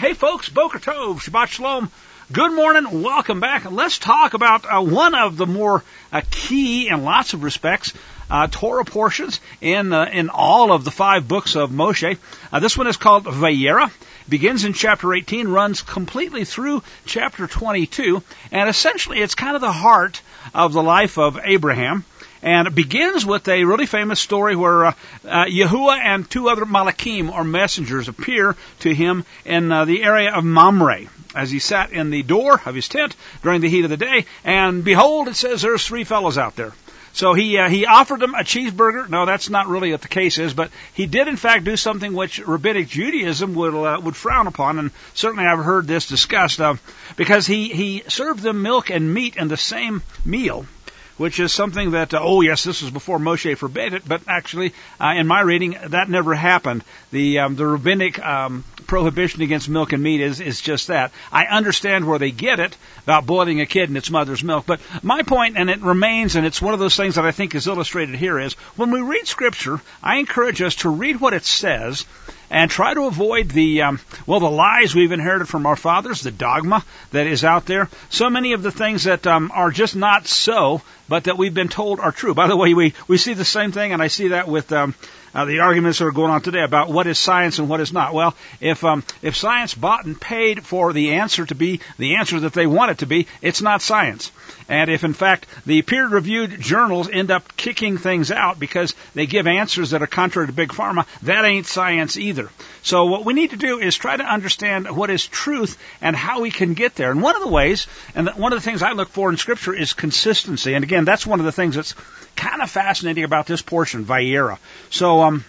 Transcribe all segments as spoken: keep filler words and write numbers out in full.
Hey folks, Boker Tov, Shabbat Shalom. Good morning, welcome back. Let's talk about uh, one of the more uh, key, in lots of respects, uh, Torah portions in uh, in all of the five books of Moshe. Uh, this one is called Vayera. Begins in chapter eighteen, runs completely through chapter twenty-two, and essentially it's kind of the heart of the life of Abraham. And it begins with a really famous story where uh, uh, Yahuwah and two other Malachim, or messengers, appear to him in uh, the area of Mamre as he sat in the door of his tent during the heat of the day. And behold, it says there's three fellows out there. So he uh, he offered them a cheeseburger. No, that's not really what the case is, but he did in fact do something which Rabbinic Judaism would uh, would frown upon, and certainly I've heard this discussed, uh, because he, he served them milk and meat in the same meal, which is something that, uh, oh yes, this was before Moshe forbade it, but actually, uh, in my reading, that never happened. The um, the rabbinic um, prohibition against milk and meat is, is just that. I understand where they get it about boiling a kid in its mother's milk, but my point, and it remains, and it's one of those things that I think is illustrated here, is when we read Scripture, I encourage us to read what it says and try to avoid the, um, well, the lies we've inherited from our fathers, the dogma that is out there. So many of the things that um, are just not so, but that we've been told are true. By the way, we, we see the same thing, and I see that with um, uh, the arguments that are going on today about what is science and what is not. Well, if um, if science bought and paid for the answer to be the answer that they want it to be, it's not science. And if, in fact, the peer-reviewed journals end up kicking things out because they give answers that are contrary to Big Pharma, that ain't science either. So what we need to do is try to understand what is truth and how we can get there. And one of the ways, and one of the things I look for in Scripture is consistency. And again, that's one of the things that's kind of fascinating about this portion, Vayera. So, um...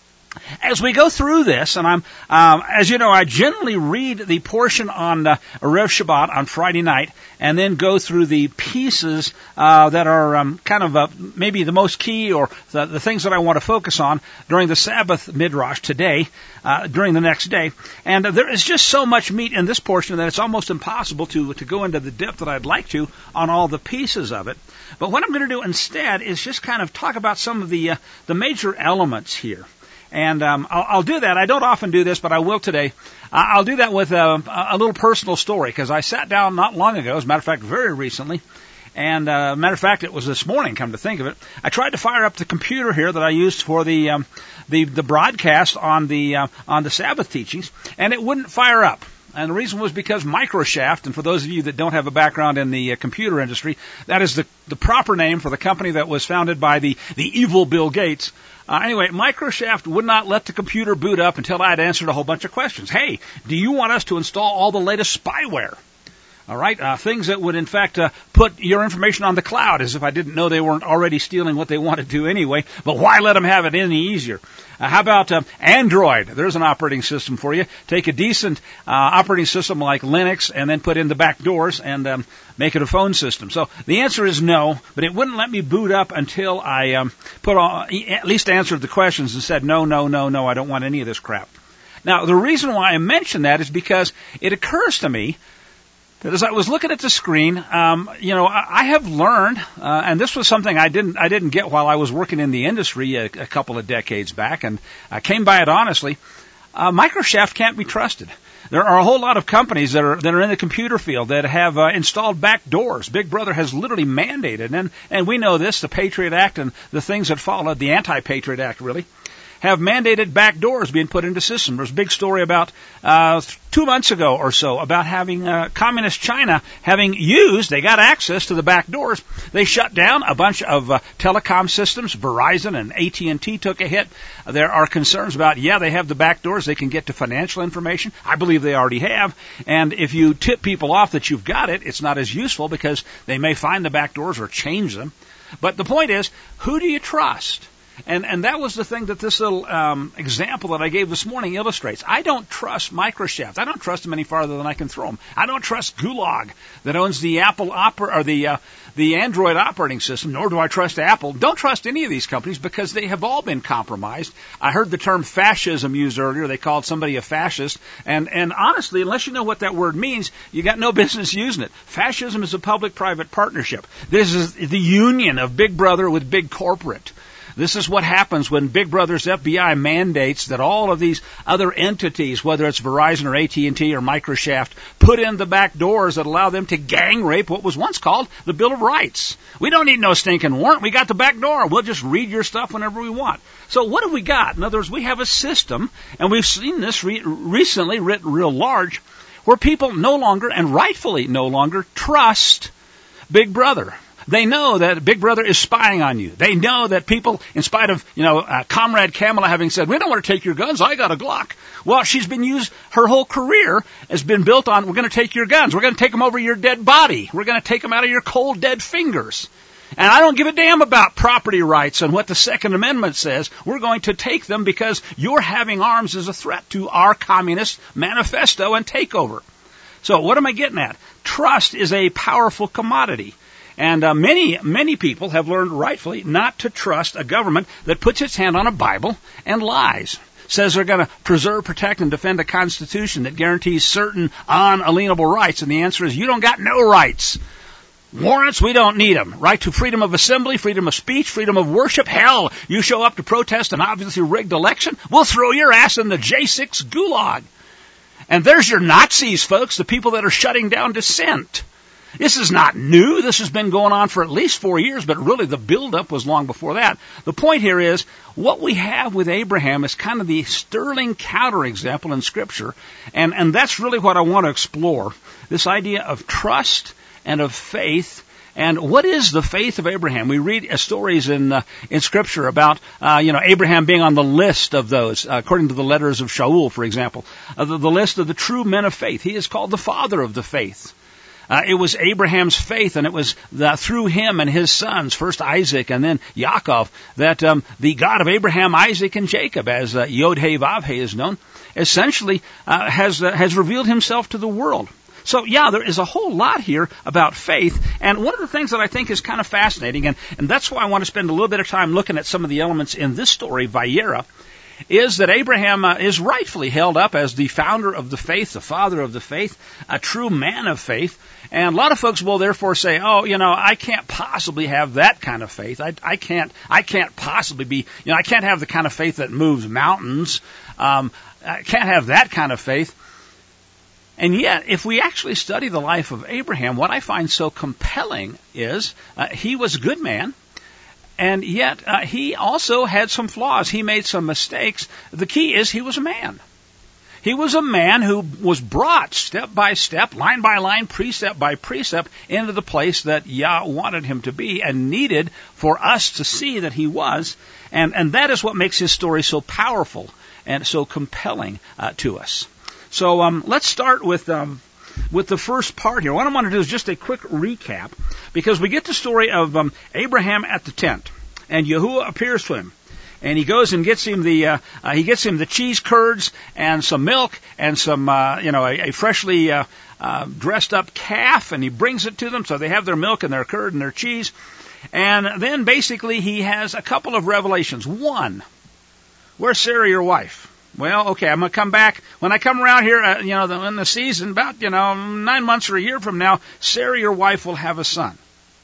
as we go through this, and I'm, um, as you know, I generally read the portion on uh, Erev Shabbat on Friday night, and then go through the pieces uh, that are um, kind of uh, maybe the most key, or the, the things that I want to focus on during the Sabbath Midrash today, uh, during the next day. And uh, there is just so much meat in this portion that it's almost impossible to to go into the depth that I'd like to on all the pieces of it. But what I'm going to do instead is just kind of talk about some of the uh, the major elements here. And um, I'll, I'll do that. I don't often do this, but I will today. I'll do that with a, a little personal story, because I sat down not long ago, as a matter of fact, very recently. And uh, matter of fact, it was this morning, come to think of it. I tried to fire up the computer here that I used for the um, the, the broadcast on the uh, on the Sabbath teachings, and it wouldn't fire up. And the reason was because Microshaft, and for those of you that don't have a background in the uh, computer industry, that is the, the proper name for the company that was founded by the, the evil Bill Gates. Uh, anyway, Microshaft would not let the computer boot up until I had answered a whole bunch of questions. Hey, do you want us to install all the latest spyware? All right, uh, things that would, in fact, uh, put your information on the cloud, as if I didn't know they weren't already stealing what they wanted to anyway, but why let them have it any easier? Uh, how about uh, Android? There's an operating system for you. Take a decent uh, operating system like Linux and then put in the back doors and um, make it a phone system. So the answer is no, but it wouldn't let me boot up until I um, put all, at least answered the questions and said, no, no, no, no, I don't want any of this crap. Now, the reason why I mention that is because it occurs to me that as I was looking at the screen, um, you know, I, I have learned, uh, and this was something I didn't, I didn't get while I was working in the industry a, a couple of decades back, and I came by it honestly. Uh, Microshaft can't be trusted. There are a whole lot of companies that are that are in the computer field that have uh, installed back doors. Big Brother has literally mandated, and and we know this, the Patriot Act and the things that followed, the Anti-Patriot Act really, have mandated back doors being put into systems. There's a big story about uh, two months ago or so about having uh, communist China having used, they got access to the back doors. They shut down a bunch of uh, telecom systems. Verizon and A T and T took a hit. There are concerns about, yeah, they have the back doors. They can get to financial information. I believe they already have. And if you tip people off that you've got it, it's not as useful because they may find the back doors or change them. But the point is, who do you trust? And and that was the thing that this little um, example that I gave this morning illustrates. I don't trust Microshaft. I don't trust them any farther than I can throw them. I don't trust Gulag that owns the Apple oper- or the uh, the Android operating system. Nor do I trust Apple. Don't trust any of these companies because they have all been compromised. I heard the term fascism used earlier. They called somebody a fascist. And and honestly, unless you know what that word means, you got no business using it. Fascism is a public-private partnership. This is the union of Big Brother with Big Corporate. This is what happens when Big Brother's F B I mandates that all of these other entities, whether it's Verizon or A T and T or Microshaft, put in the back doors that allow them to gang rape what was once called the Bill of Rights. We don't need no stinking warrant. We got the back door. We'll just read your stuff whenever we want. So what have we got? In other words, we have a system, and we've seen this re- recently written real large, where people no longer, and rightfully no longer, trust Big Brother. They know that Big Brother is spying on you. They know that people, in spite of, you know, uh, Comrade Kamala having said, we don't want to take your guns, I got a Glock. Well, she's been used, her whole career has been built on, we're going to take your guns. We're going to take them over your dead body. We're going to take them out of your cold, dead fingers. And I don't give a damn about property rights and what the Second Amendment says. We're going to take them because your having arms is a threat to our communist manifesto and takeover. So what am I getting at? Trust is a powerful commodity. And uh, many, many people have learned rightfully not to trust a government that puts its hand on a Bible and lies. Says they're going to preserve, protect, and defend a Constitution that guarantees certain unalienable rights. And the answer is you don't got no rights. Warrants, we don't need them. Right to freedom of assembly, freedom of speech, freedom of worship. Hell, you show up to protest an obviously rigged election, we'll throw your ass in the J six gulag. And there's your Nazis, folks, the people that are shutting down dissent. This is not new. This has been going on for at least four years, but really the buildup was long before that. The point here is what we have with Abraham is kind of the sterling counterexample in Scripture, and, and that's really what I want to explore, this idea of trust and of faith. And what is the faith of Abraham? We read uh, stories in uh, in Scripture about uh, you know Abraham being on the list of those, uh, according to the letters of Shaul, for example, uh, the, the list of the true men of faith. He is called the father of the faith. Uh, it was Abraham's faith, and it was the, through him and his sons, first Isaac and then Yaakov, that um, the God of Abraham, Isaac, and Jacob, as uh, Yod-Heh-Vav-Heh is known, essentially uh, has uh, has revealed himself to the world. So, yeah, there is a whole lot here about faith, and one of the things that I think is kind of fascinating, and, and that's why I want to spend a little bit of time looking at some of the elements in this story, Vayera, is that Abraham uh, is rightfully held up as the founder of the faith, the father of the faith, a true man of faith. And a lot of folks will therefore say, oh, you know, I can't possibly have that kind of faith. I, I can't, I can't possibly be, you know, I can't have the kind of faith that moves mountains. Um, I can't have that kind of faith. And yet, if we actually study the life of Abraham, what I find so compelling is uh, he was a good man. And yet, uh, he also had some flaws. He made some mistakes. The key is he was a man. He was a man who was brought step by step, line by line, precept by precept, into the place that Yah wanted him to be and needed for us to see that he was. And, and that is what makes his story so powerful and so compelling uh, to us. So um, let's start with... Um, With the first part here. What I want to do is just a quick recap, because we get the story of um, Abraham at the tent, and Yahuwah appears to him, and he goes and gets him the uh, uh, he gets him the cheese curds and some milk and some uh, you know a, a freshly uh, uh, dressed up calf, and he brings it to them, so they have their milk and their curd and their cheese, and then basically he has a couple of revelations. One, where's Sarah, your wife? Well, okay, I'm going to come back. When I come around here, uh, you know, the, in the season, about, you know, nine months or a year from now, Sarah, your wife, will have a son.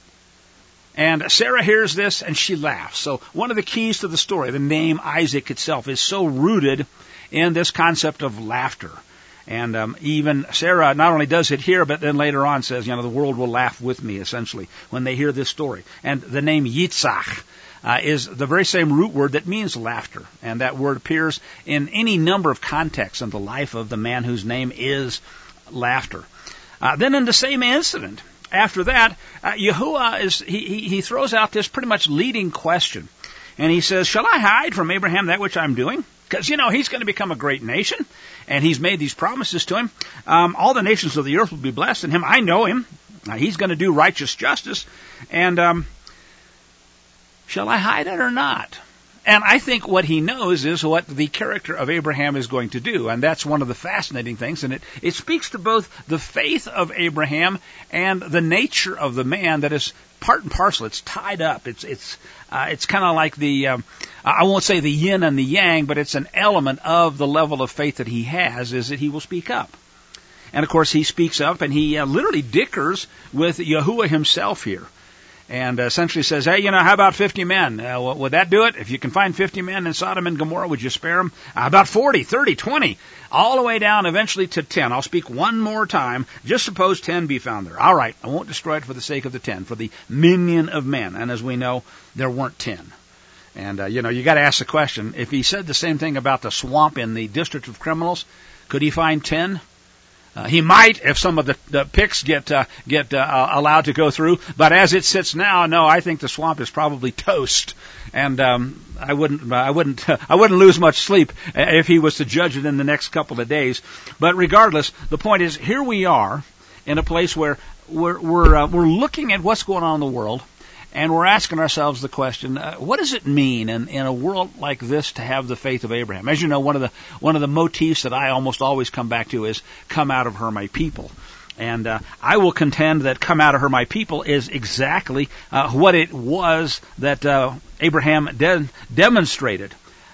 And Sarah hears this, and she laughs. So one of the keys to the story, the name Isaac itself, is so rooted in this concept of laughter. And um, even Sarah not only does it here, but then later on says, you know, the world will laugh with me, essentially, when they hear this story. And the name Yitzhak Uh, is the very same root word that means laughter. And that word appears in any number of contexts in the life of the man whose name is laughter. Uh, then in the same incident, after that, uh, Yahuwah is, he, he, he throws out this pretty much leading question. And he says, shall I hide from Abraham that which I'm doing? Because, you know, he's going to become a great nation. And he's made these promises to him. Um, all the nations of the earth will be blessed in him. I know him. Uh, he's going to do righteous justice. And, um, shall I hide it or not? And I think what he knows is what the character of Abraham is going to do. And that's one of the fascinating things. And it, it speaks to both the faith of Abraham and the nature of the man that is part and parcel. It's tied up. It's it's uh, it's kind of like the, um, I won't say the yin and the yang, but it's an element of the level of faith that he has, is that he will speak up. And, of course, he speaks up, and he uh, literally dickers with Yahuwah himself here. and essentially says, hey, you know, how about fifty men? Uh, would that do it? If you can find fifty men in Sodom and Gomorrah, would you spare them? How about forty, thirty, twenty, all the way down eventually to ten. I'll speak one more time. Just suppose ten be found there. All right, I won't destroy it for the sake of the ten, for the minion of men. And as we know, there weren't ten. And, uh, you know, you got to ask the question, if he said the same thing about the swamp in the District of Criminals, could he find ten? Uh, he might if some of the, the picks get uh, get uh, allowed to go through. But as it sits now, no, I think the swamp is probably toast. And um, I wouldn't I wouldn't I wouldn't lose much sleep if he was to judge it in the next couple of days. But regardless, the point is, here we are in a place where we're we're uh, we're looking at what's going on in the world. And we're asking ourselves the question, uh, what does it mean in, in a world like this to have the faith of Abraham? As you know, one of the one of the motifs that I almost always come back to is, come out of her, my people. And uh, I will contend that come out of her, my people is exactly uh, what it was that uh, Abraham de- demonstrated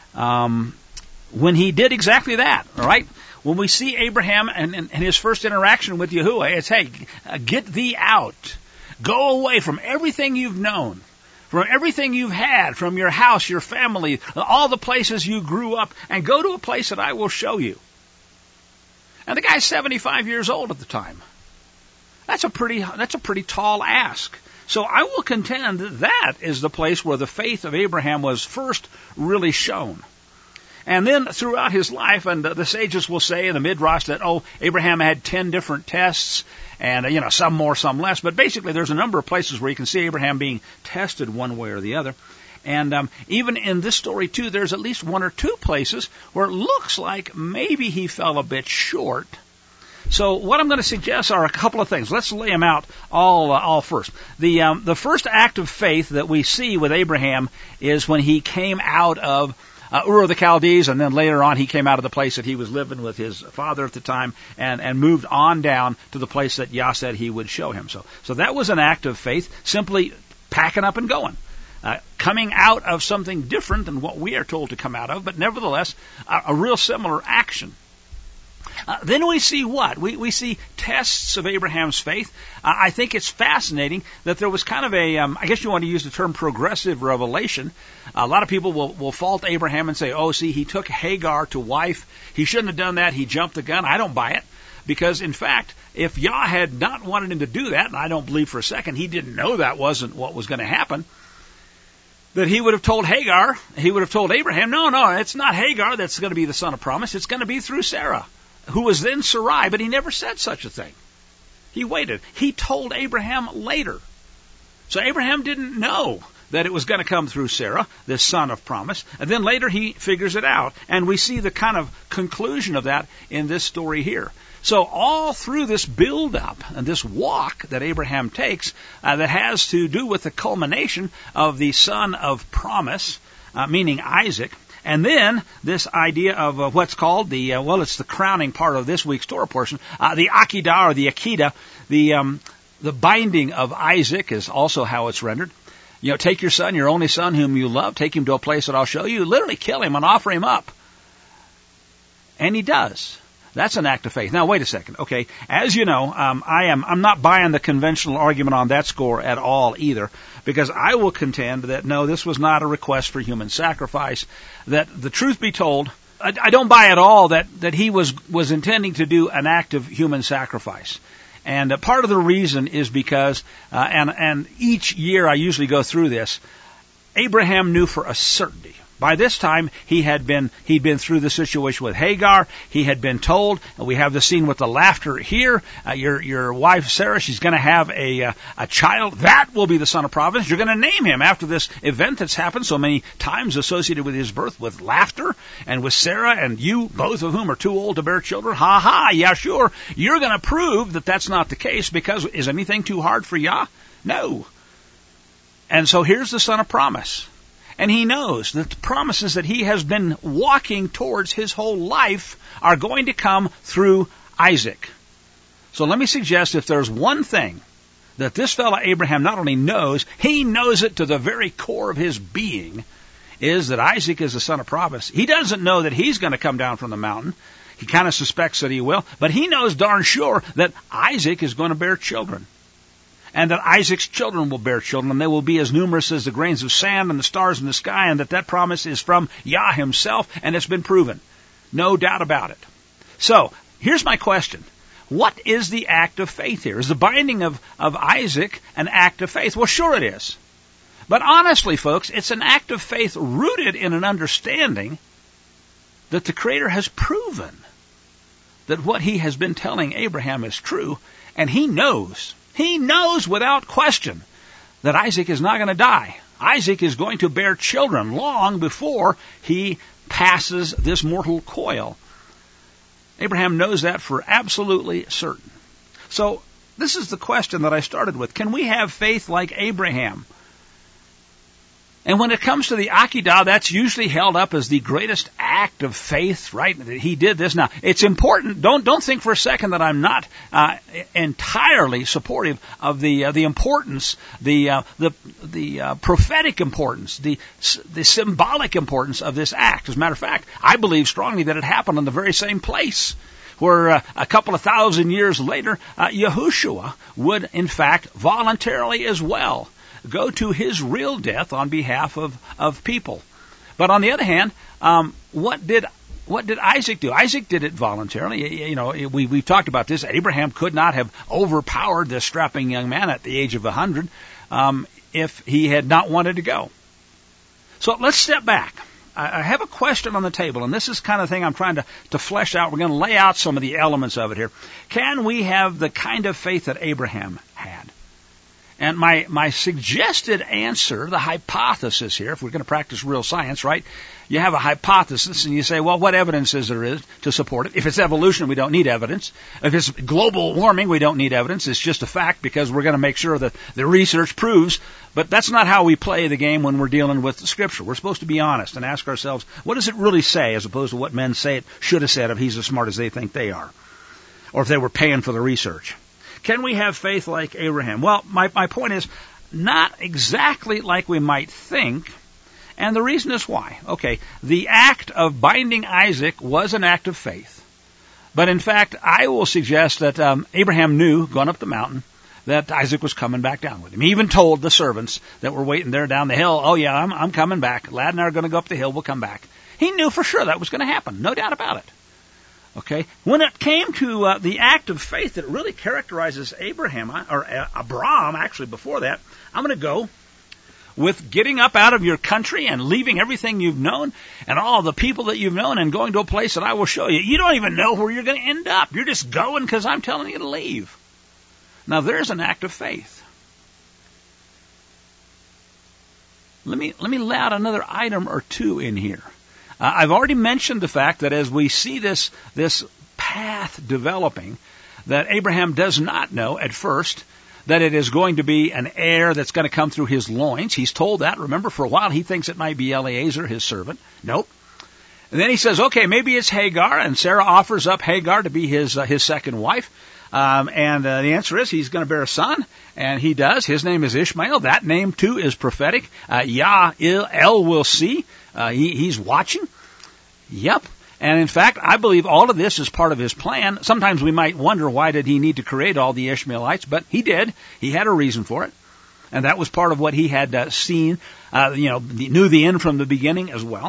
um, when he did exactly that, all right? When we see Abraham and, and, and his first interaction with Yahuwah, it's, hey, uh, get thee out. Go away from everything you've known, from everything you've had, from your house, your family, all the places you grew up, and go to a place that I will show you. And the guy's seventy-five years old at the time. That's a pretty, that's a pretty tall ask. So I will contend that that is the place where the faith of Abraham was first really shown. And then throughout his life, and the sages will say in the Midrash that, oh, Abraham had ten different tests, and, you know, some more, some less. But basically, there's a number of places where you can see Abraham being tested one way or the other. And um, even in this story, too, there's at least one or two places where it looks like maybe he fell a bit short. So what I'm going to suggest are a couple of things. Let's lay them out all uh, all first. The um, the first act of faith that we see with Abraham is when he came out of Uh, Ur of the Chaldees, and then later on he came out of the place that he was living with his father at the time and, and moved on down to the place that Yah said he would show him. So, so that was an act of faith, simply packing up and going. Uh, coming out of something different than what we are told to come out of, but nevertheless, a, a real similar action. Uh, then we see what? We, we see tests of Abraham's faith. Uh, I think it's fascinating that there was kind of a, um, I guess you want to use the term progressive revelation. A lot of people will, will fault Abraham and say, oh, see, he took Hagar to wife. He shouldn't have done that. He jumped the gun. I don't buy it. Because, in fact, if Yah had not wanted him to do that, and I don't believe for a second he didn't know that wasn't what was going to happen, that he would have told Hagar, he would have told Abraham, no, no, it's not Hagar that's going to be the son of promise. It's going to be through Sarah, who was then Sarai, but he never said such a thing. He waited. He told Abraham later. So Abraham didn't know that it was going to come through Sarah, this son of promise. And then later he figures it out. And we see the kind of conclusion of that in this story here. So all through this build-up and this walk that Abraham takes uh, that has to do with the culmination of the son of promise, uh, meaning Isaac, and then this idea of uh, what's called the, uh, well, it's the crowning part of this week's Torah portion, uh, the Akedah or the Akedah, the um, the binding of Isaac is also how it's rendered. You know, take your son, your only son whom you love, take him to a place that I'll show you, literally kill him and offer him up. And he does. That's an act of faith. Now, wait a second. Okay, as you know, um, I am, I'm not buying the conventional argument on that score at all either, because I will contend that, no, this was not a request for human sacrifice, that the truth be told, I, I don't buy at all that, that he was, was intending to do an act of human sacrifice. And uh, part of the reason is because, uh, and, and each year I usually go through this, Abraham knew for a certainty. By this time, he had been, he'd been through the situation with Hagar. He had been told, and we have the scene with the laughter here, uh, your, your wife Sarah, she's going to have a, uh, a child. That will be the son of providence. You're going to name him after this event that's happened so many times associated with his birth, with laughter, and with Sarah and you, both of whom are too old to bear children. Ha ha, yeah, sure. You're going to prove that that's not the case, because is anything too hard for Yah? No. And so here's the son of promise. And he knows that the promises that he has been walking towards his whole life are going to come through Isaac. So let me suggest, if there's one thing that this fellow Abraham not only knows, he knows it to the very core of his being, is that Isaac is the son of promise. He doesn't know that he's going to come down from the mountain. He kind of suspects that he will, but he knows darn sure that Isaac is going to bear children. and that Isaac's children will bear children, and they will be as numerous as the grains of sand and the stars in the sky, and that that promise is from Yah himself, and it's been proven. No doubt about it. So, here's my question. What is the act of faith here? Is the binding of, of Isaac an act of faith? Well, sure it is. But honestly, folks, it's an act of faith rooted in an understanding that the Creator has proven that what he has been telling Abraham is true, and he knows, he knows without question that Isaac is not going to die. Isaac is going to bear children long before he passes this mortal coil. Abraham knows that for absolutely certain. So, this is the question that I started with. Can we have faith like Abraham? And when it comes to the Akedah, that's usually held up as the greatest act of faith, right? He did this. Now, it's important. Don't don't think for a second that I'm not uh, entirely supportive of the uh, the importance, the uh, the the uh, prophetic importance, the the symbolic importance of this act. As a matter of fact, I believe strongly that it happened in the very same place where uh, a couple of thousand years later, uh, Yahushua would, in fact, voluntarily as well go to his real death on behalf of, of people. But on the other hand, um, what did what did Isaac do? Isaac did it voluntarily. You know, we we've talked about this. Abraham could not have overpowered this strapping young man at the age of a hundred um, if he had not wanted to go. So let's step back. I have a question on the table, and this is the kind of thing I'm trying to, to flesh out. We're going to lay out some of the elements of it here. Can we have the kind of faith that Abraham had? And my, my suggested answer, the hypothesis here, if we're going to practice real science, right? You have a hypothesis and you say, well, what evidence is there is to support it? If it's evolution, we don't need evidence. If it's global warming, we don't need evidence. It's just a fact because we're going to make sure that the research proves. But that's not how we play the game when we're dealing with the Scripture. We're supposed to be honest and ask ourselves, what does it really say as opposed to what men say it should have said if he's as smart as they think they are? Or if they were paying for the research. Can we have faith like Abraham? Well, my, my point is, not exactly like we might think, and the reason is why. Okay, the act of binding Isaac was an act of faith. But in fact, I will suggest that um, Abraham knew, going up the mountain, that Isaac was coming back down with him. He even told the servants that were waiting there down the hill, oh yeah, I'm, I'm coming back. Lad and I are going to go up the hill, we'll come back. He knew for sure that was going to happen, no doubt about it. Okay, when it came to uh, the act of faith that really characterizes Abraham, or uh, Abraham, actually before that, I'm going to go with getting up out of your country and leaving everything you've known and all the people that you've known and going to a place that I will show you. You don't even know where you're going to end up. You're just going because I'm telling you to leave. Now, there's an act of faith. Let me, let me lay out another item or two in here. Uh, I've already mentioned the fact that as we see this this path developing, that Abraham does not know at first that it is going to be an heir that's going to come through his loins. He's told that. Remember, for a while he thinks it might be Eliezer, his servant. Nope. And then he says, okay, maybe it's Hagar, and Sarah offers up Hagar to be his uh, his second wife. Um, and uh, the answer is he's going to bear a son, and he does. His name is Ishmael. That name, too, is prophetic. Uh, Yah, Il, El will see. Uh, he, he's watching. Yep. And in fact, I believe all of this is part of his plan. Sometimes we might wonder why did he need to create all the Ishmaelites, but he did. He had a reason for it. And that was part of what he had uh, seen, uh, you know, knew the end from the beginning as well.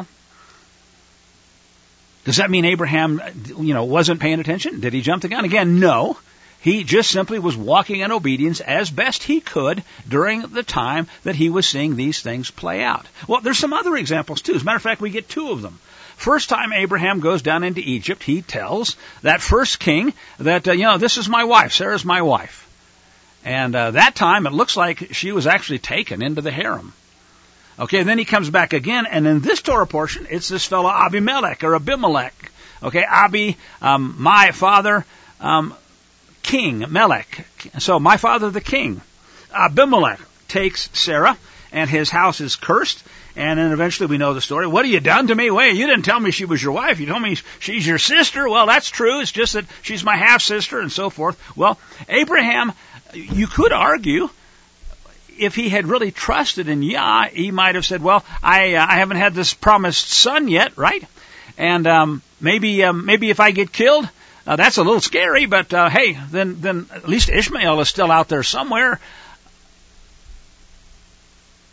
Does that mean Abraham, you know, wasn't paying attention? Did he jump the gun? Again, no. He just simply was walking in obedience as best he could during the time that he was seeing these things play out. Well, there's some other examples, too. As a matter of fact, we get two of them. First time Abraham goes down into Egypt, he tells that first king that, uh, you know, this is my wife, Sarah's my wife. And uh, that time, it looks like she was actually taken into the harem. Okay, then he comes back again, and in this Torah portion, it's this fellow Abimelech, or Abimelech. Okay, Abi, um, my father, um, king, Melech. So, my father the king. Abimelech takes Sarah, and his house is cursed. And then eventually we know the story. What have you done to me? Wait, you didn't tell me she was your wife. You told me she's your sister. Well, that's true. It's just that she's my half-sister and so forth. Well, Abraham, you could argue, if he had really trusted in Yah, he might have said, well, I uh, I haven't had this promised son yet, right? And um, maybe um, maybe if I get killed, uh, that's a little scary, but uh, hey, then, then at least Ishmael is still out there somewhere.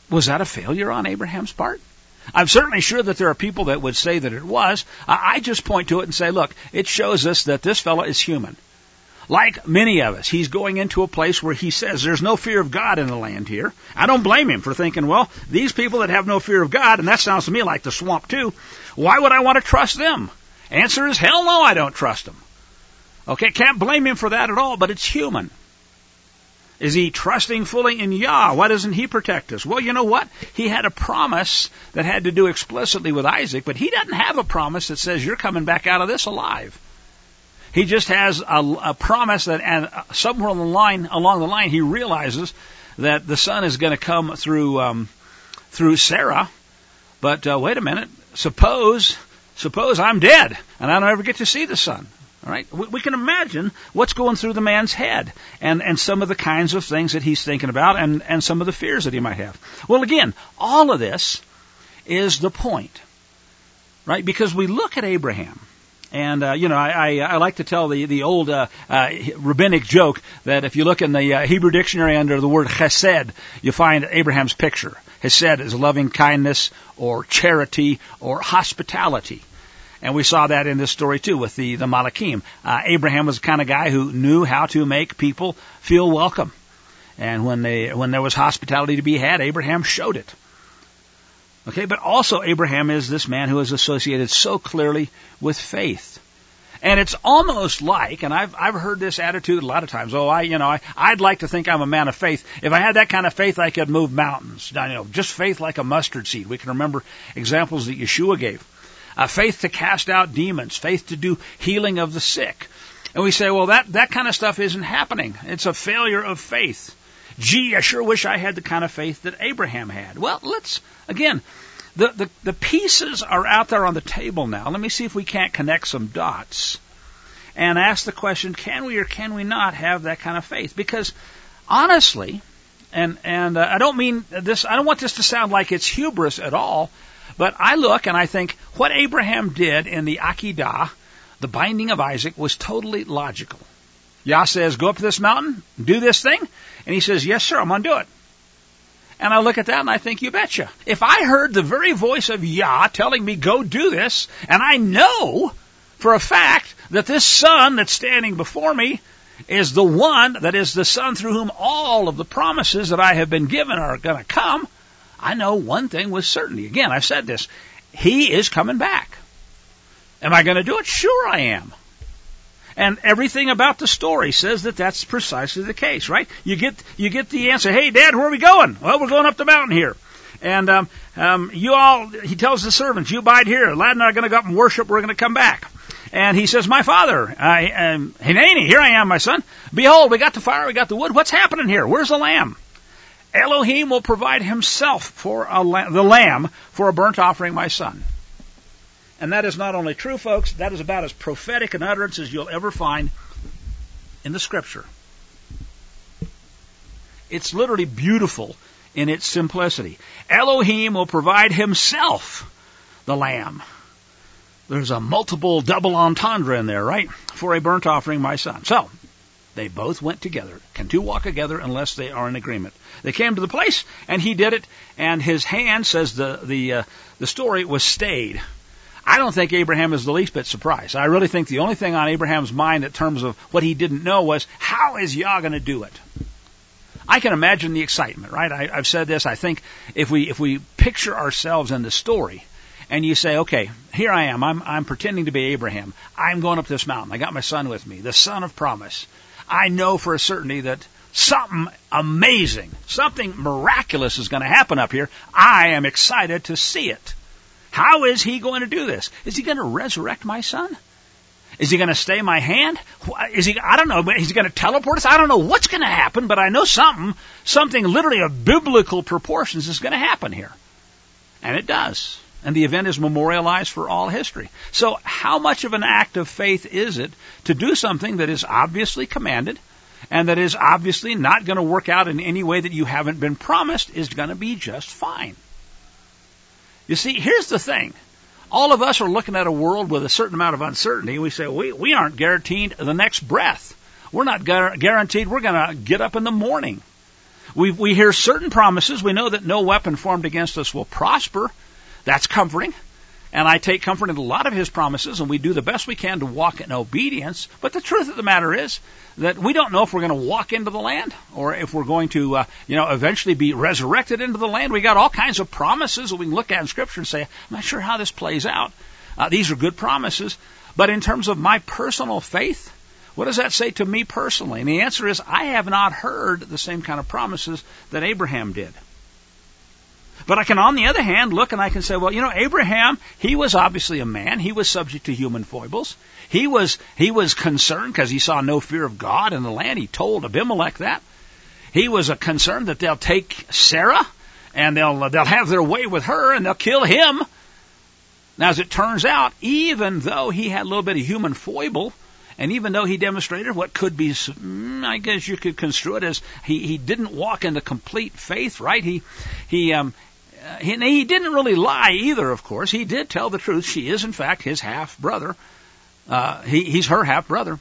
Was that a failure on Abraham's part? I'm certainly sure that there are people that would say that it was. I just point to it and say, look, it shows us that this fellow is human. Like many of us, he's going into a place where he says there's no fear of God in the land here. I don't blame him for thinking, well, these people that have no fear of God, and that sounds to me like the swamp too, why would I want to trust them? Answer is, hell no, I don't trust them. Okay, can't blame him for that at all, but it's human. Is he trusting fully in Yah? Why doesn't he protect us? Well, you know what? He had a promise that had to do explicitly with Isaac, but he doesn't have a promise that says you're coming back out of this alive. He just has a, a promise that, and somewhere on the line, along the line, he realizes that the son is going to come through um, through Sarah. But uh, wait a minute, suppose suppose I'm dead and I don't ever get to see the son. All right, we, we can imagine what's going through the man's head and, and some of the kinds of things that he's thinking about and, and some of the fears that he might have. Well, again, all of this is the point, right? Because we look at Abraham, and, uh, you know, I, I, I like to tell the, the old uh, uh, rabbinic joke that if you look in the uh, Hebrew dictionary under the word chesed, you find Abraham's picture. Chesed is loving kindness or charity or hospitality. And we saw that in this story, too, with the, the Malachim. Uh, Abraham was the kind of guy who knew how to make people feel welcome. And when they when there was hospitality to be had, Abraham showed it. Okay, but also Abraham is this man who is associated so clearly with faith. And it's almost like, and I've I've heard this attitude a lot of times, oh, I, you know, I, I'd like to think I'm a man of faith. If I had that kind of faith, I could move mountains. You know, just faith like a mustard seed. We can remember examples that Yeshua gave. Uh, faith to cast out demons, faith to do healing of the sick. And we say, well, that, that kind of stuff isn't happening. It's a failure of faith. Gee, I sure wish I had the kind of faith that Abraham had. Well, let's, again, the, the, the pieces are out there on the table now. Let me see if we can't connect some dots and ask the question, can we or can we not have that kind of faith? Because honestly, and, and uh, I don't mean this, I don't want this to sound like it's hubris at all, but I look and I think what Abraham did in the Akedah, the binding of Isaac, was totally logical. Yah says, go up to this mountain, do this thing. And he says, yes, sir, I'm going to do it. And I look at that and I think, you betcha. If I heard the very voice of Yah telling me, go do this, and I know for a fact that this son that's standing before me is the one that is the son through whom all of the promises that I have been given are going to come, I know one thing with certainty. Again, I've said this. He is coming back. Am I going to do it? Sure I am. And everything about the story says that that's precisely the case, right? You get you get the answer, hey, Dad, where are we going? Well, we're going up the mountain here. And um, um, you all, he tells the servants, you abide here. Lad and I are going to go up and worship. We're going to come back. And he says, my father, I, um, Hineni, here I am, my son. Behold, we got the fire, we got the wood. What's happening here? Where's the lamb? Elohim will provide himself for a la- the lamb for a burnt offering, my son. And that is not only true, folks, that is about as prophetic an utterance as you'll ever find in the Scripture. It's literally beautiful in its simplicity. Elohim will provide himself the lamb. There's a multiple double entendre in there, right? For a burnt offering, my son. So, they both went together. Can two walk together unless they are in agreement? They came to the place, and he did it, and his hand, says the the uh, the story, was stayed. I don't think Abraham is the least bit surprised. I really think the only thing on Abraham's mind in terms of what he didn't know was, how is Yah going to do it? I can imagine the excitement, right? I, I've said this. I think if we if we picture ourselves in the story, and you say, okay, here I am. I'm I'm pretending to be Abraham. I'm going up this mountain. I got my son with me, the son of promise. I know for a certainty that something amazing, something miraculous is going to happen up here. I am excited to see it. How is he going to do this? Is he going to resurrect my son? Is he going to stay my hand? Is he? I don't know. Is he going to teleport us? I don't know what's going to happen, but I know something, something literally of biblical proportions is going to happen here. And it does. And the event is memorialized for all history. So how much of an act of faith is it to do something that is obviously commanded and that is obviously not going to work out in any way that you haven't been promised is going to be just fine? You see, here's the thing. All of us are looking at a world with a certain amount of uncertainty. We say, we, we aren't guaranteed the next breath. We're not gar- guaranteed we're going to get up in the morning. We, we hear certain promises. We know that no weapon formed against us will prosper. That's comforting. And I take comfort in a lot of his promises, and we do the best we can to walk in obedience. But the truth of the matter is that we don't know if we're going to walk into the land or if we're going to, uh, you know, eventually be resurrected into the land. We got all kinds of promises that we can look at in Scripture and say, I'm not sure how this plays out. Uh, these are good promises. But in terms of my personal faith, what does that say to me personally? And the answer is, I have not heard the same kind of promises that Abraham did. But I can, on the other hand, look and I can say, well, you know, Abraham, he was obviously a man. He was subject to human foibles. He was he was concerned because he saw no fear of God in the land. He told Abimelech that. He was uh, concerned that they'll take Sarah and they'll they'll have their way with her and they'll kill him. Now, as it turns out, even though he had a little bit of human foible, and even though he demonstrated what could be, I guess you could construe it as he, he didn't walk into complete faith, right? He he um he, he didn't really lie either. Of course, he did tell the truth. She is in fact his half brother. Uh, he he's her half brother.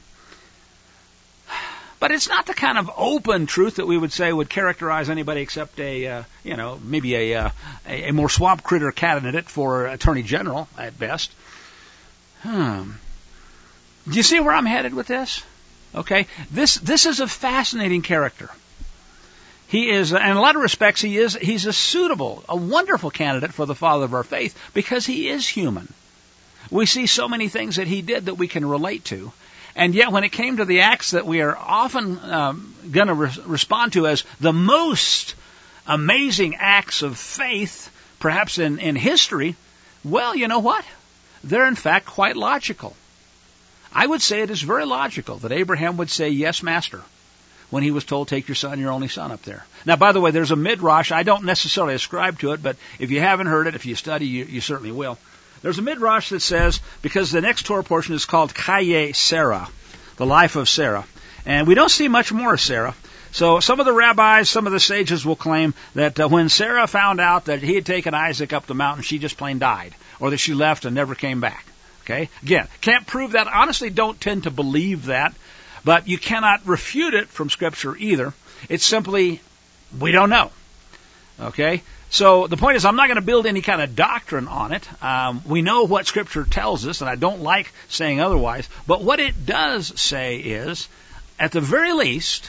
But it's not the kind of open truth that we would say would characterize anybody except a, uh, you know, maybe a, uh, a a more swamp critter candidate for attorney general at best. Hmm. Do you see where I'm headed with this? Okay, this this is a fascinating character. He is, in a lot of respects, he is he's a suitable, a wonderful candidate for the father of our faith because he is human. We see so many things that he did that we can relate to. And yet when it came to the acts that we are often um, going to re- respond to as the most amazing acts of faith, perhaps in, in history, well, you know what? They're in fact quite logical. I would say it is very logical that Abraham would say, yes, master, when he was told, take your son, your only son up there. Now, by the way, there's a midrash. I don't necessarily ascribe to it, but if you haven't heard it, if you study, you, you certainly will. There's a midrash that says, because the next Torah portion is called Chaye Sarah, the life of Sarah. And we don't see much more of Sarah. So some of the rabbis, some of the sages will claim that uh, when Sarah found out that he had taken Isaac up the mountain, she just plain died, or that she left and never came back. Okay? Again, can't prove that. Honestly, don't tend to believe that. But you cannot refute it from Scripture either. It's simply, we don't know. Okay? So the point is, I'm not going to build any kind of doctrine on it. Um, we know what Scripture tells us, and I don't like saying otherwise. But what it does say is, at the very least,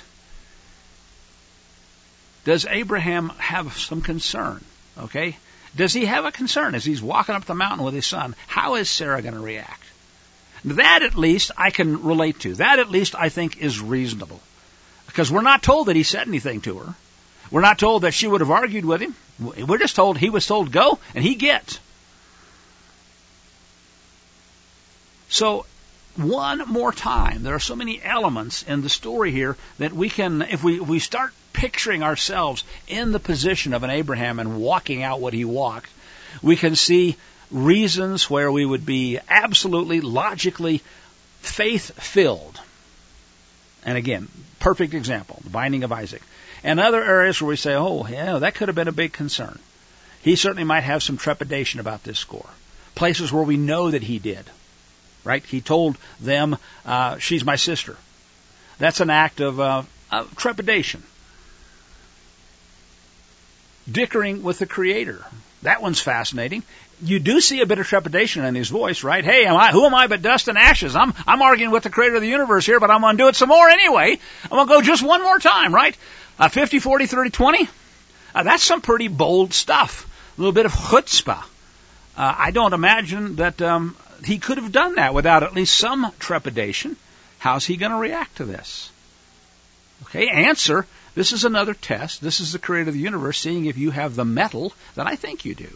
does Abraham have some concern? Okay? Does he have a concern as he's walking up the mountain with his son? How is Sarah going to react? That at least I can relate to. That at least I think is reasonable. Because we're not told that he said anything to her. We're not told that she would have argued with him. We're just told he was told go, and he gets. So, one more time, there are so many elements in the story here that we can, if we, if we start picturing ourselves in the position of an Abraham and walking out what he walked, we can see reasons where we would be absolutely, logically faith-filled. And again, perfect example, the binding of Isaac. And other areas where we say, oh, yeah, that could have been a big concern. He certainly might have some trepidation about this score. Places where we know that he did. Right? He told them, uh, she's my sister. That's an act of, uh, of trepidation. Dickering with the Creator. That one's fascinating. You do see a bit of trepidation in his voice, right? Hey, am I, who am I but dust and ashes? I'm, I'm arguing with the Creator of the universe here, but I'm going to do it some more anyway. I'm going to go just one more time, right? Uh, fifty, forty, thirty, twenty. Uh, that's some pretty bold stuff. A little bit of chutzpah. Uh, I don't imagine that um, he could have done that without at least some trepidation. How's he going to react to this? Okay, answer. This is another test. This is the Creator of the universe seeing if you have the mettle that I think you do.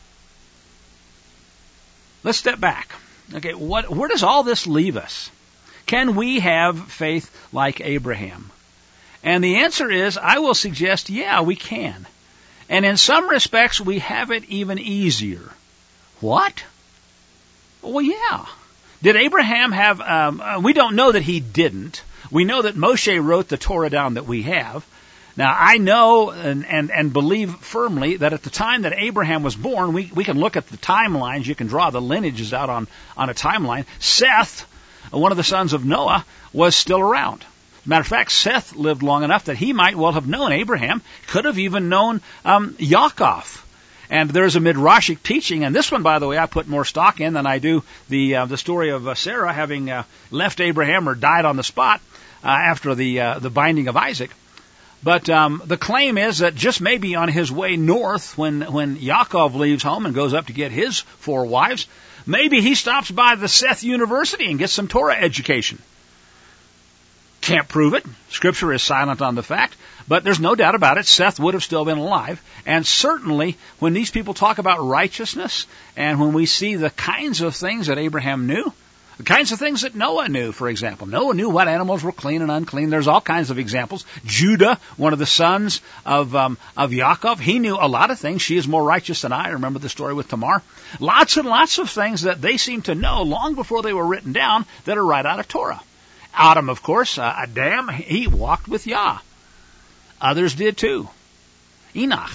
Let's step back. Okay, what, where does all this leave us? Can we have faith like Abraham? And the answer is, I will suggest, yeah, we can. And in some respects, we have it even easier. What? Well, yeah. Did Abraham have, um, uh, we don't know that he didn't. We know that Moshe wrote the Torah down that we have. Now, I know and, and, and believe firmly that at the time that Abraham was born, we, we can look at the timelines. You can draw the lineages out on, on a timeline. Seth, one of the sons of Noah, was still around. Matter of fact, Seth lived long enough that he might well have known Abraham, could have even known um, Yaakov. And there's a midrashic teaching, and this one, by the way, I put more stock in than I do the uh, the story of uh, Sarah having uh, left Abraham or died on the spot uh, after the uh, the binding of Isaac. But um, the claim is that just maybe on his way north, when when Yaakov leaves home and goes up to get his four wives, maybe he stops by the Seth University and gets some Torah education. Can't prove it. Scripture is silent on the fact. But there's no doubt about it, Seth would have still been alive. And certainly, when these people talk about righteousness, and when we see the kinds of things that Abraham knew, the kinds of things that Noah knew, for example. Noah knew what animals were clean and unclean. There's all kinds of examples. Judah, one of the sons of um, of Yaakov, he knew a lot of things. She is more righteous than I. Remember the story with Tamar? Lots and lots of things that they seem to know long before they were written down that are right out of Torah. Adam, of course, uh, Adam, he walked with Yah. Others did too. Enoch.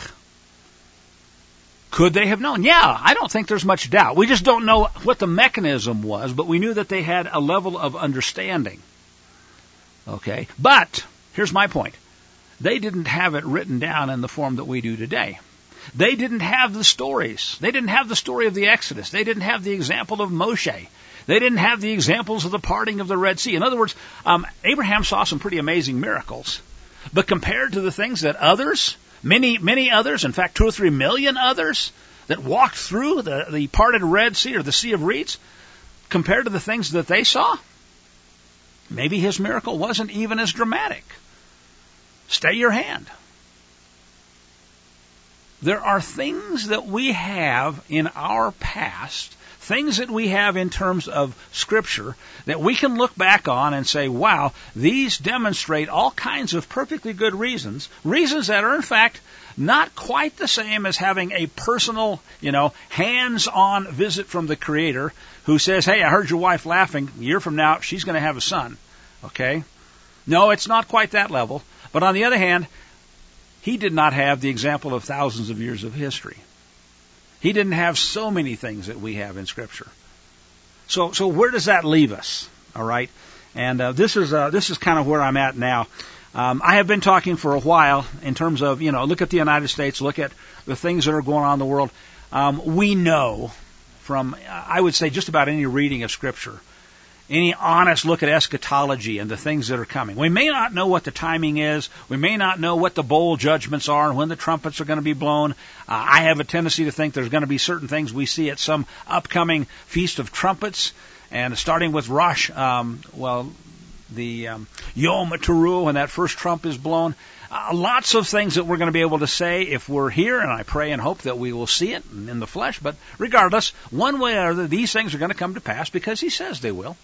Could they have known? Yeah, I don't think there's much doubt. We just don't know what the mechanism was, but we knew that they had a level of understanding. Okay? But, here's my point. They didn't have it written down in the form that we do today. They didn't have the stories. They didn't have the story of the Exodus. They didn't have the example of Moshe. They didn't have the examples of the parting of the Red Sea. In other words, um, Abraham saw some pretty amazing miracles. But compared to the things that others, many, many others, in fact, two or three million others that walked through the, the parted Red Sea or the Sea of Reeds, compared to the things that they saw, maybe his miracle wasn't even as dramatic. Stay your hand. There are things that we have in our past, things that we have in terms of Scripture, that we can look back on and say, wow, these demonstrate all kinds of perfectly good reasons, reasons that are in fact not quite the same as having a personal, you know, hands-on visit from the Creator who says, hey, I heard your wife laughing. A year from now, she's going to have a son. Okay? No, it's not quite that level. But on the other hand, he did not have the example of thousands of years of history. He didn't have so many things that we have in Scripture. So, so where does that leave us? All right, and uh, this is uh, this is kind of where I'm at now. Um, I have been talking for a while in terms of, you know, look at the United States, look at the things that are going on in the world. Um, we know from, I would say, just about any reading of Scripture, any honest look at eschatology and the things that are coming. We may not know what the timing is. We may not know what the bowl judgments are and when the trumpets are going to be blown. Uh, I have a tendency to think there's going to be certain things we see at some upcoming Feast of Trumpets, and starting with Rosh, um, well, the um, Yom Teruah, when that first trump is blown. Uh, lots of things that we're going to be able to say if we're here, and I pray and hope that we will see it in the flesh. But regardless, one way or other, these things are going to come to pass because He says they will.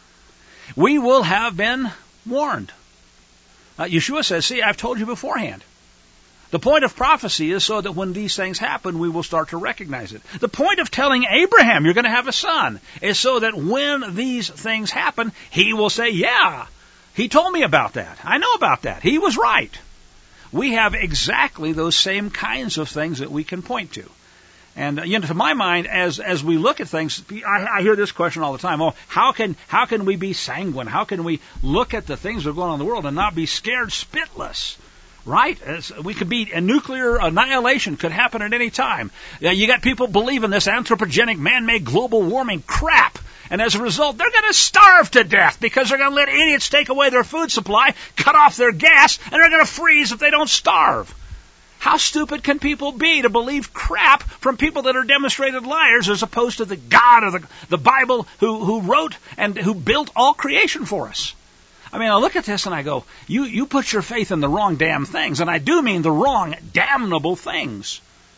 We will have been warned. Uh, Yeshua says, see, I've told you beforehand. The point of prophecy is so that when these things happen, we will start to recognize it. The point of telling Abraham you're going to have a son is so that when these things happen, he will say, yeah, he told me about that. I know about that. He was right. We have exactly those same kinds of things that we can point to. And, you know, to my mind, as as we look at things, I, I hear this question all the time. Oh, how can how can we be sanguine? How can we look at the things that are going on in the world and not be scared spitless? Right? As we could be, a nuclear annihilation could happen at any time. Uh, you got people believing this anthropogenic man-made global warming crap. And as a result, they're going to starve to death because they're going to let idiots take away their food supply, cut off their gas, and they're going to freeze if they don't starve. How stupid can people be to believe crap from people that are demonstrated liars as opposed to the God of the, the Bible who, who wrote and who built all creation for us? I mean, I look at this and I go, you, you put your faith in the wrong damn things, and I do mean the wrong damnable things.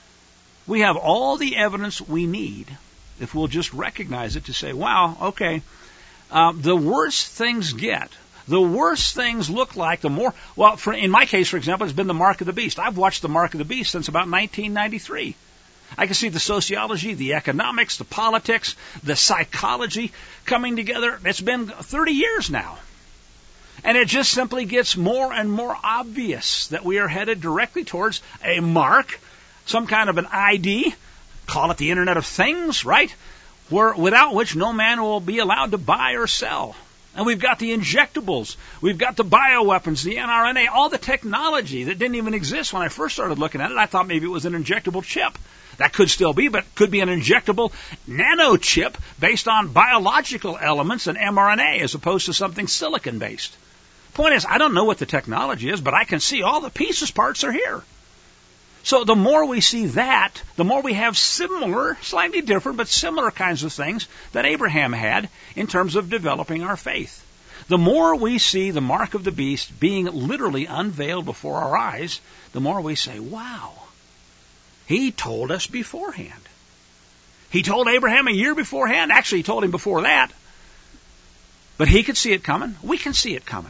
We have all the evidence we need if we'll just recognize it to say, wow, okay, uh, the worse things get, the worse things look like, the more, well, for, in my case, for example, it's been the Mark of the Beast. I've watched the Mark of the Beast since about nineteen ninety-three. I can see the sociology, the economics, the politics, the psychology coming together. It's been thirty years now. And it just simply gets more and more obvious that we are headed directly towards a mark, some kind of an I D, call it the Internet of Things, right? Where, without which no man will be allowed to buy or sell. And we've got the injectables. We've got the bioweapons, the n R N A, all the technology that didn't even exist when I first started looking at it. I thought maybe it was an injectable chip. That could still be, but could be an injectable nanochip based on biological elements and mRNA as opposed to something silicon-based. Point is, I don't know what the technology is, but I can see all the pieces, parts are here. So the more we see that, the more we have similar, slightly different, but similar kinds of things that Abraham had in terms of developing our faith. The more we see the mark of the beast being literally unveiled before our eyes, the more we say, wow, he told us beforehand. He told Abraham a year beforehand. Actually, he told him before that. But he could see it coming. We can see it coming.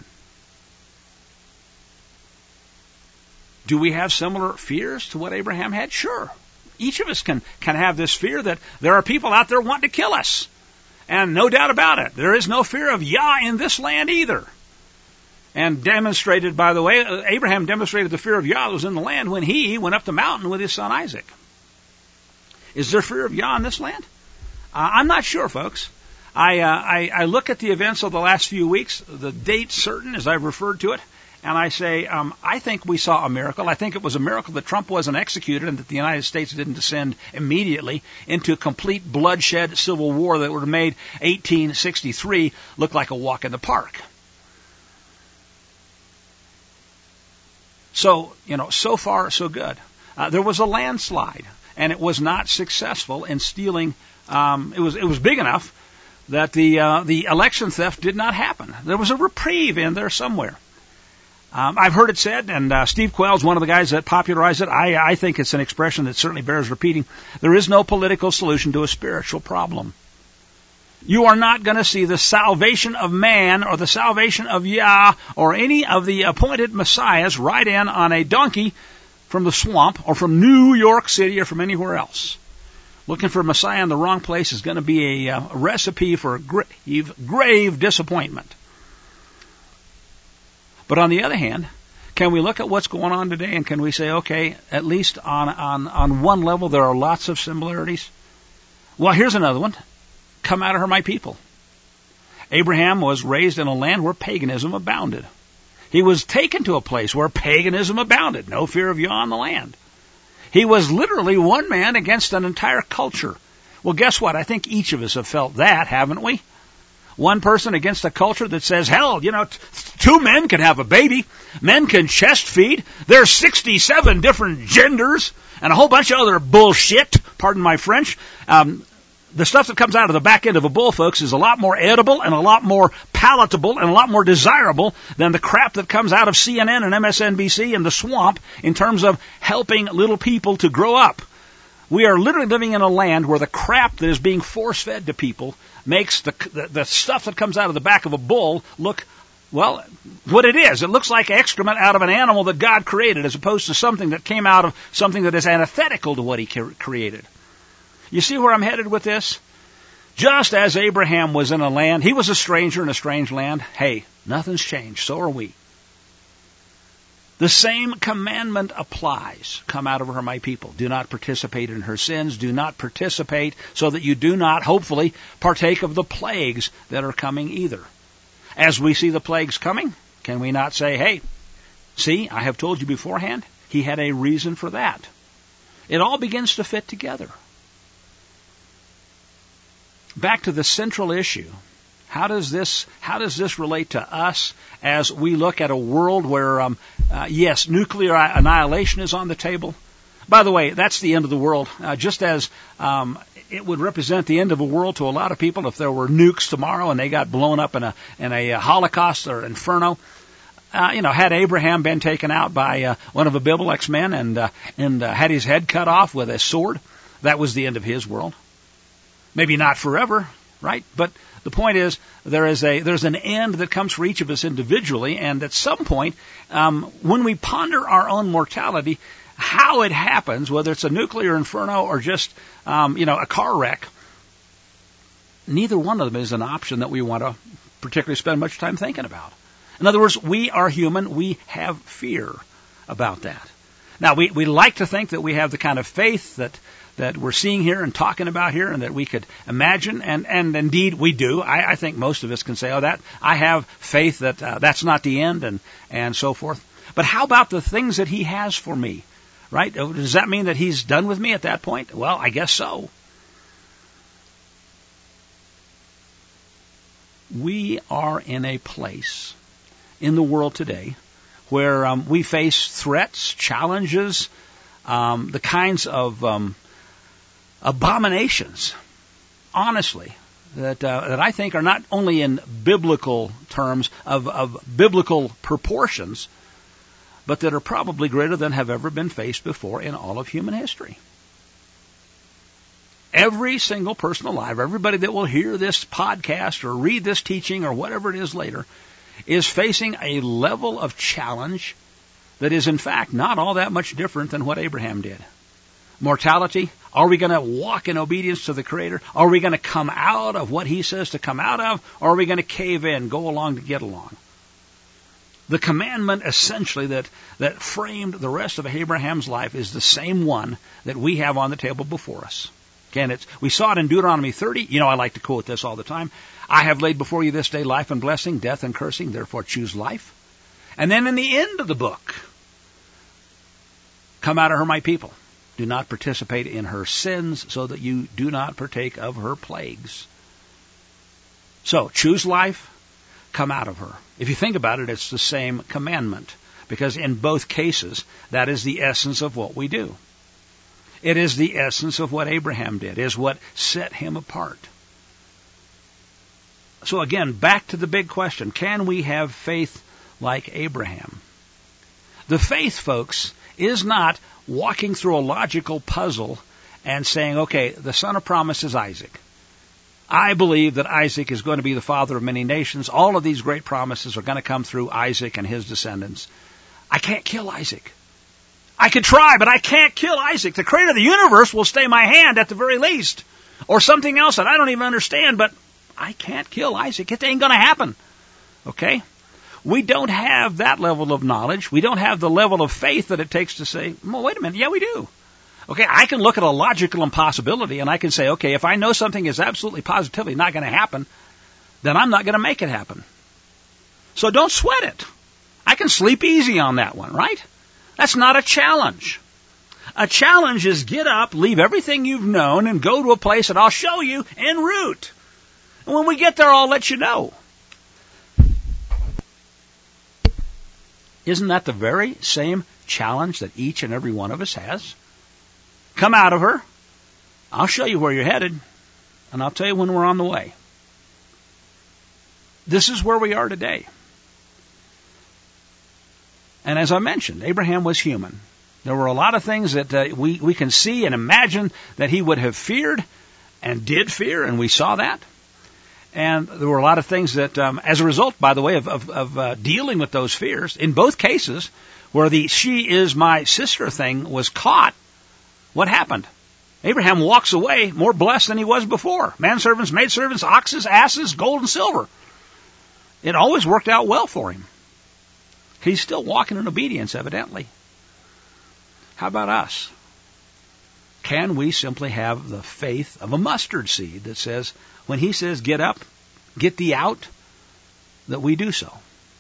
Do we have similar fears to what Abraham had? Sure. Each of us can, can have this fear that there are people out there wanting to kill us. And no doubt about it, there is no fear of Yah in this land either. And demonstrated, by the way, Abraham demonstrated the fear of Yah that was in the land when he went up the mountain with his son Isaac. Is there fear of Yah in this land? Uh, I'm not sure, folks. I, uh, I I look at the events of the last few weeks, the date certain, as I've referred to it, and I say, um, I think we saw a miracle. I think it was a miracle that Trump wasn't executed and that the United States didn't descend immediately into a complete bloodshed civil war that would have made eighteen sixty-three look like a walk in the park. So, you know, so far, so good. Uh, there was a landslide, and it was not successful in stealing. Um, it was it was big enough that the uh, the election theft did not happen. There was a reprieve in there somewhere. Um, I've heard it said, and uh, Steve Quayle's one of the guys that popularized it. I, I think it's an expression that certainly bears repeating. There is no political solution to a spiritual problem. You are not going to see the salvation of man or the salvation of Yah or any of the appointed messiahs ride in on a donkey from the swamp or from New York City or from anywhere else. Looking for a messiah in the wrong place is going to be a, a recipe for grave, grave disappointment. But on the other hand, can we look at what's going on today and can we say, okay, at least on, on, on one level there are lots of similarities? Well, here's another one. Come out of her, my people. Abraham was raised in a land where paganism abounded. He was taken to a place where paganism abounded. No fear of Yah in the land. He was literally one man against an entire culture. Well, guess what? I think each of us have felt that, haven't we? One person against a culture that says, hell, you know, t- two men can have a baby. Men can chest feed. There's sixty-seven different genders and a whole bunch of other bullshit. Pardon my French. Um, The stuff that comes out of the back end of a bull, folks, is a lot more edible and a lot more palatable and a lot more desirable than the crap that comes out of C N N and M S N B C and the swamp in terms of helping little people to grow up. We are literally living in a land where the crap that is being force-fed to people makes the, the, the stuff that comes out of the back of a bull look, well, what it is. It looks like excrement out of an animal that God created as opposed to something that came out of something that is antithetical to what He created. You see where I'm headed with this? Just as Abraham was in a land, he was a stranger in a strange land. Hey, nothing's changed. So are we. The same commandment applies. Come out of her, my people. Do not participate in her sins. Do not participate so that you do not, hopefully, partake of the plagues that are coming either. As we see the plagues coming, can we not say, hey, see, I have told you beforehand, he had a reason for that. It all begins to fit together. Back to the central issue. How does this how does this relate to us as we look at a world where, um, uh, yes, nuclear annihilation is on the table? By the way, that's the end of the world. Uh, just as um, it would represent the end of the world to a lot of people if there were nukes tomorrow and they got blown up in a in a Holocaust or inferno. Uh, you know, had Abraham been taken out by uh, one of Abimelech's men and uh, and uh, had his head cut off with a sword, that was the end of his world. Maybe not forever, right? But the point is, there is a there's an end that comes for each of us individually, and at some point, um, when we ponder our own mortality, how it happens, whether it's a nuclear inferno or just um, you know a car wreck, neither one of them is an option that we want to particularly spend much time thinking about. In other words, we are human. We have fear about that. Now, we we like to think that we have the kind of faith that that we're seeing here and talking about here and that we could imagine, and, and indeed we do. I, I think most of us can say, oh, that I have faith that uh, that's not the end, and, and so forth. But how about the things that he has for me, right? Does that mean that he's done with me at that point? Well, I guess so. We are in a place in the world today where um, we face threats, challenges, um, the kinds of um, abominations, honestly, that uh, that I think are not only in biblical terms of, of biblical proportions, but that are probably greater than have ever been faced before in all of human history. Every single person alive, everybody that will hear this podcast or read this teaching or whatever it is later, is facing a level of challenge that is in fact not all that much different than what Abraham did. Mortality, are we going to walk in obedience to the Creator? Are we going to come out of what He says to come out of? Or are we going to cave in, go along to get along? The commandment essentially that, that framed the rest of Abraham's life is the same one that we have on the table before us. Again, it's, we saw it in Deuteronomy thirty. You know, I like to quote this all the time. I have laid before you this day life and blessing, death and cursing, therefore choose life. And then in the end of the book, come out of her, my people. Do not participate in her sins, so that you do not partake of her plagues. So, choose life, come out of her. If you think about it, it's the same commandment, because in both cases, that is the essence of what we do. It is the essence of what Abraham did, is what set him apart. So again, back to the big question, can we have faith like Abraham? The faith, folks, is not walking through a logical puzzle and saying, okay, the son of promise is Isaac. I believe that Isaac is going to be the father of many nations. All of these great promises are going to come through Isaac and his descendants. I can't kill Isaac. I could try, but I can't kill Isaac. The creator of the universe will stay my hand at the very least. Or something else that I don't even understand, but I can't kill Isaac. It ain't going to happen. Okay? We don't have that level of knowledge. We don't have the level of faith that it takes to say, well, wait a minute, yeah, we do. Okay, I can look at a logical impossibility and I can say, okay, if I know something is absolutely positively not going to happen, then I'm not going to make it happen. So don't sweat it. I can sleep easy on that one, right? That's not a challenge. A challenge is get up, leave everything you've known, and go to a place that I'll show you en route. And when we get there, I'll let you know. Isn't that the very same challenge that each and every one of us has? Come out of her. I'll show you where you're headed, and I'll tell you when we're on the way. This is where we are today. And as I mentioned, Abraham was human. There were a lot of things that uh, we, we can see and imagine that he would have feared and did fear, and we saw that. And there were a lot of things that, um, as a result, by the way, of, of, of uh, dealing with those fears, in both cases, where the she is my sister thing was caught, what happened? Abraham walks away more blessed than he was before. Manservants, maidservants, oxes, asses, gold and silver. It always worked out well for him. He's still walking in obedience, evidently. How about us? Can we simply have the faith of a mustard seed that says, when he says, get up, get thee out, that we do so?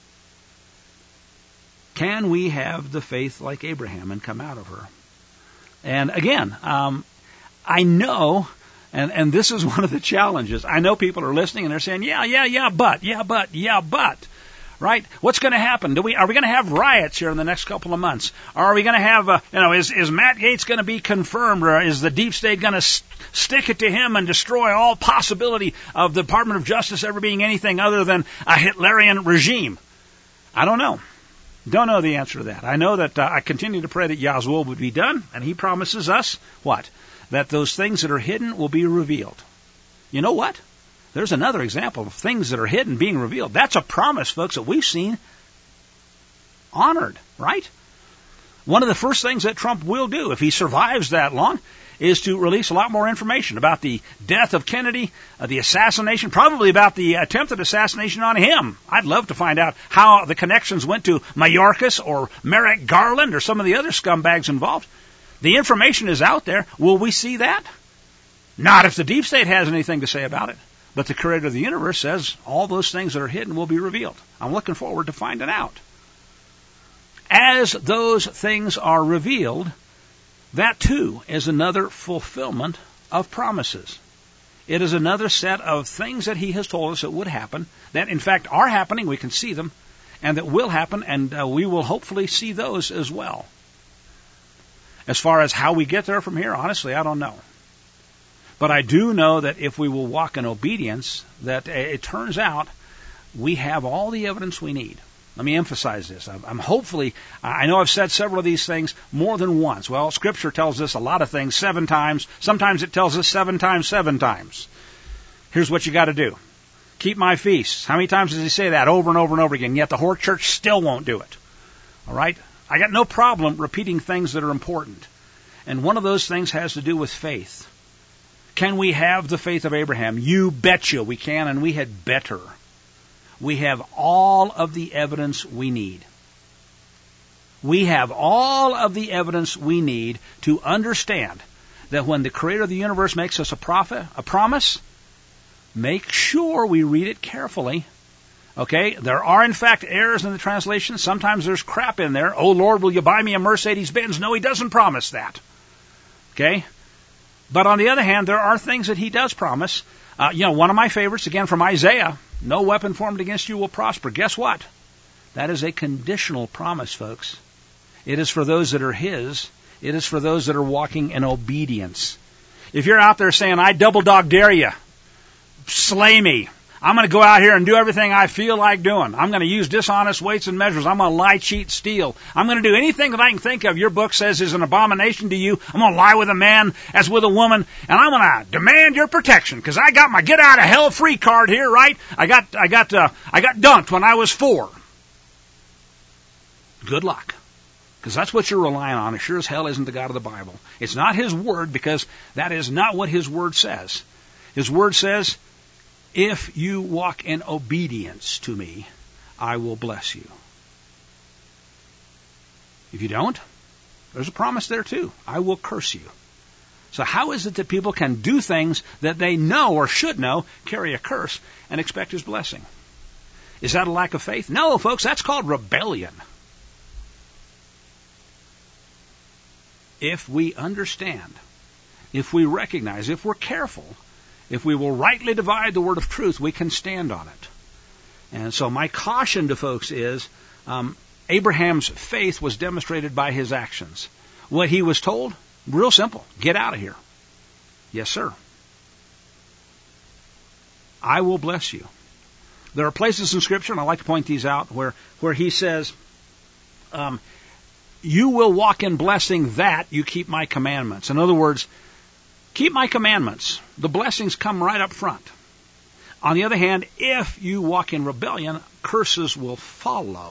Can we have the faith like Abraham and come out of her? And again, um, I know, and, and this is one of the challenges, I know people are listening and they're saying, yeah, yeah, yeah, but, yeah, but, yeah, but. Right? What's going to happen? Do we, are we going to have riots here in the next couple of months? Are we going to have, uh, you know, is, is Matt Gaetz going to be confirmed, or is the deep state going to st- stick it to him and destroy all possibility of the Department of Justice ever being anything other than a Hitlerian regime? I don't know. Don't know the answer to that. I know that uh, I continue to pray that Yah's will would be done, and He promises us, what? That those things that are hidden will be revealed. You know what? There's another example of things that are hidden being revealed. That's a promise, folks, that we've seen honored, right? One of the first things that Trump will do, if he survives that long, is to release a lot more information about the death of Kennedy, uh, the assassination, probably about the attempted assassination on him. I'd love to find out how the connections went to Mayorkas or Merrick Garland or some of the other scumbags involved. The information is out there. Will we see that? Not if the deep state has anything to say about it. But the Creator of the universe says all those things that are hidden will be revealed. I'm looking forward to finding out. As those things are revealed, that too is another fulfillment of promises. It is another set of things that He has told us that would happen, that in fact are happening, we can see them, and that will happen, and uh, we will hopefully see those as well. As far as how we get there from here, honestly, I don't know. But I do know that if we will walk in obedience, that it turns out we have all the evidence we need. Let me emphasize this. I'm hopefully, I know I've said several of these things more than once. Well, Scripture tells us a lot of things seven times. Sometimes it tells us seven times, seven times. Here's what you got to do. Keep my feasts. How many times does He say that? Over and over and over again. Yet the whole church still won't do it. All right? I got no problem repeating things that are important. And one of those things has to do with faith. Can we have the faith of Abraham? You betcha we can, and we had better. We have all of the evidence we need. We have all of the evidence we need to understand that when the Creator of the universe makes us a prophet, a promise, make sure we read it carefully. Okay? There are, in fact, errors in the translation. Sometimes there's crap in there. Oh, Lord, will you buy me a Mercedes-Benz? No, He doesn't promise that. Okay? But on the other hand, there are things that He does promise. Uh, you know, one of my favorites, again, from Isaiah, no weapon formed against you will prosper. Guess what? That is a conditional promise, folks. It is for those that are His. It is for those that are walking in obedience. If you're out there saying, I double dog dare you, slay me, I'm going to go out here and do everything I feel like doing. I'm going to use dishonest weights and measures. I'm going to lie, cheat, steal. I'm going to do anything that I can think of your book says is an abomination to you. I'm going to lie with a man as with a woman. And I'm going to demand your protection because I got my get out of hell free card here, right? I got, I got, uh, I got dunked when I was four. Good luck. Because that's what you're relying on. It sure as hell isn't the God of the Bible. It's not His Word because that is not what His Word says. His Word says, if you walk in obedience to me, I will bless you. If you don't, there's a promise there too. I will curse you. So how is it that people can do things that they know or should know, carry a curse, and expect His blessing? Is that a lack of faith? No, folks, that's called rebellion. If we understand, if we recognize, if we're careful, if we will rightly divide the word of truth, we can stand on it. And so my caution to folks is, um, Abraham's faith was demonstrated by his actions. What he was told, real simple, get out of here. Yes, sir. I will bless you. There are places in Scripture, and I like to point these out, where, where he says, um, you will walk in blessing that you keep my commandments. In other words, keep my commandments. The blessings come right up front. On the other hand, if you walk in rebellion, curses will follow.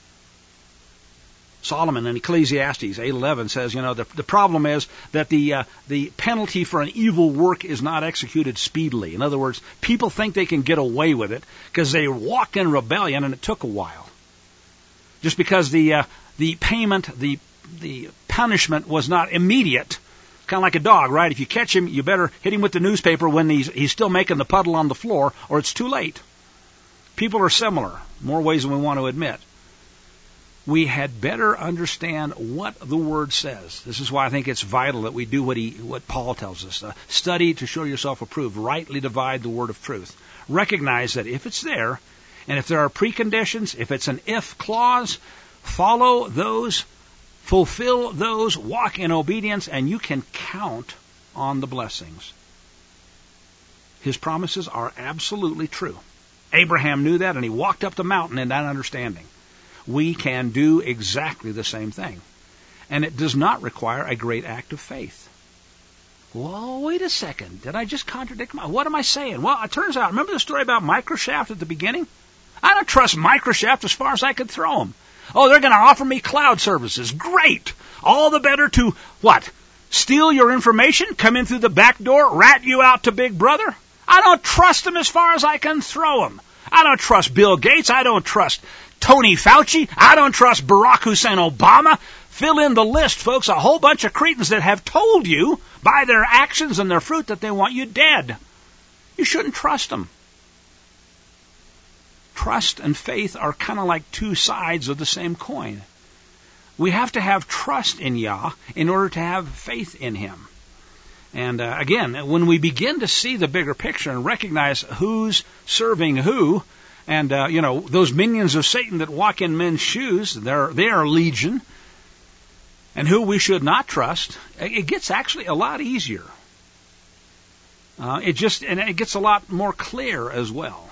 Solomon in Ecclesiastes eight eleven says, you know, the, the problem is that the uh, the penalty for an evil work is not executed speedily. In other words, people think they can get away with it because they walk in rebellion and it took a while. Just because the uh, the payment, the the punishment was not immediate. Kind of like a dog, right? If you catch him, you better hit him with the newspaper when he's, he's still making the puddle on the floor, or it's too late. People are similar, more ways than we want to admit. We had better understand what the Word says. This is why I think it's vital that we do what he, what Paul tells us. Uh, study to show yourself approved. Rightly divide the word of truth. Recognize that if it's there, and if there are preconditions, if it's an if clause, follow those, fulfill those, walk in obedience, and you can count on the blessings. His promises are absolutely true. Abraham knew that, and he walked up the mountain in that understanding. We can do exactly the same thing. And it does not require a great act of faith. Well, wait a second. Did I just contradict my... What am I saying? Well, it turns out, remember the story about Microshaft at the beginning? I don't trust Microshaft as far as I could throw them. Oh, they're going to offer me cloud services. Great! All the better to, what? Steal your information? Come in through the back door? Rat you out to Big Brother? I don't trust them as far as I can throw them. I don't trust Bill Gates. I don't trust Tony Fauci. I don't trust Barack Hussein Obama. Fill in the list, folks. A whole bunch of cretins that have told you by their actions and their fruit that they want you dead. You shouldn't trust them. Trust and faith are kind of like two sides of the same coin. We have to have trust in Yah in order to have faith in Him. And uh, again, when we begin to see the bigger picture and recognize who's serving who, and uh, you know, those minions of Satan that walk in men's shoes, they're they are legion, and who we should not trust, it gets actually a lot easier. Uh, it just and it gets a lot more clear as well.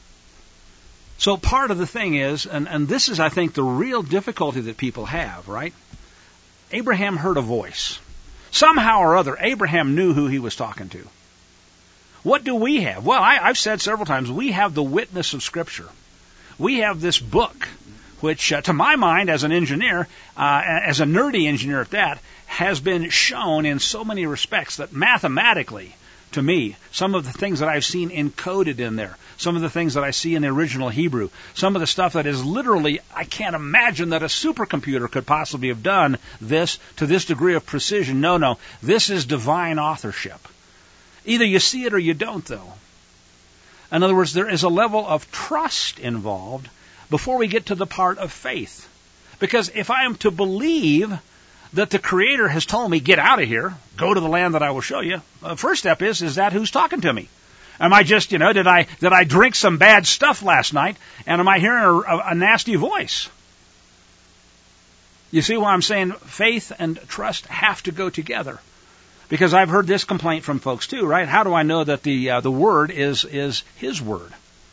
So part of the thing is, and, and this is, I think, the real difficulty that people have, right? Abraham heard a voice. Somehow or other, Abraham knew who he was talking to. What do we have? Well, I, I've said several times, we have the witness of Scripture. We have this book, which, uh, to my mind, as an engineer, uh, as a nerdy engineer at that, has been shown in so many respects that mathematically, to me, some of the things that I've seen encoded in there, some of the things that I see in the original Hebrew, some of the stuff that is literally, I can't imagine that a supercomputer could possibly have done this to this degree of precision. No, no, this is divine authorship. Either you see it or you don't, though. In other words, there is a level of trust involved before we get to the part of faith. Because if I am to believe that the Creator has told me, get out of here, go to the land that I will show you, the first step is, is that who's talking to me? Am I just, you know, did I did I drink some bad stuff last night, and am I hearing a, a, a nasty voice? You see why I'm saying faith and trust have to go together? Because I've heard this complaint from folks too, right? How do I know that the uh, the Word is is His Word?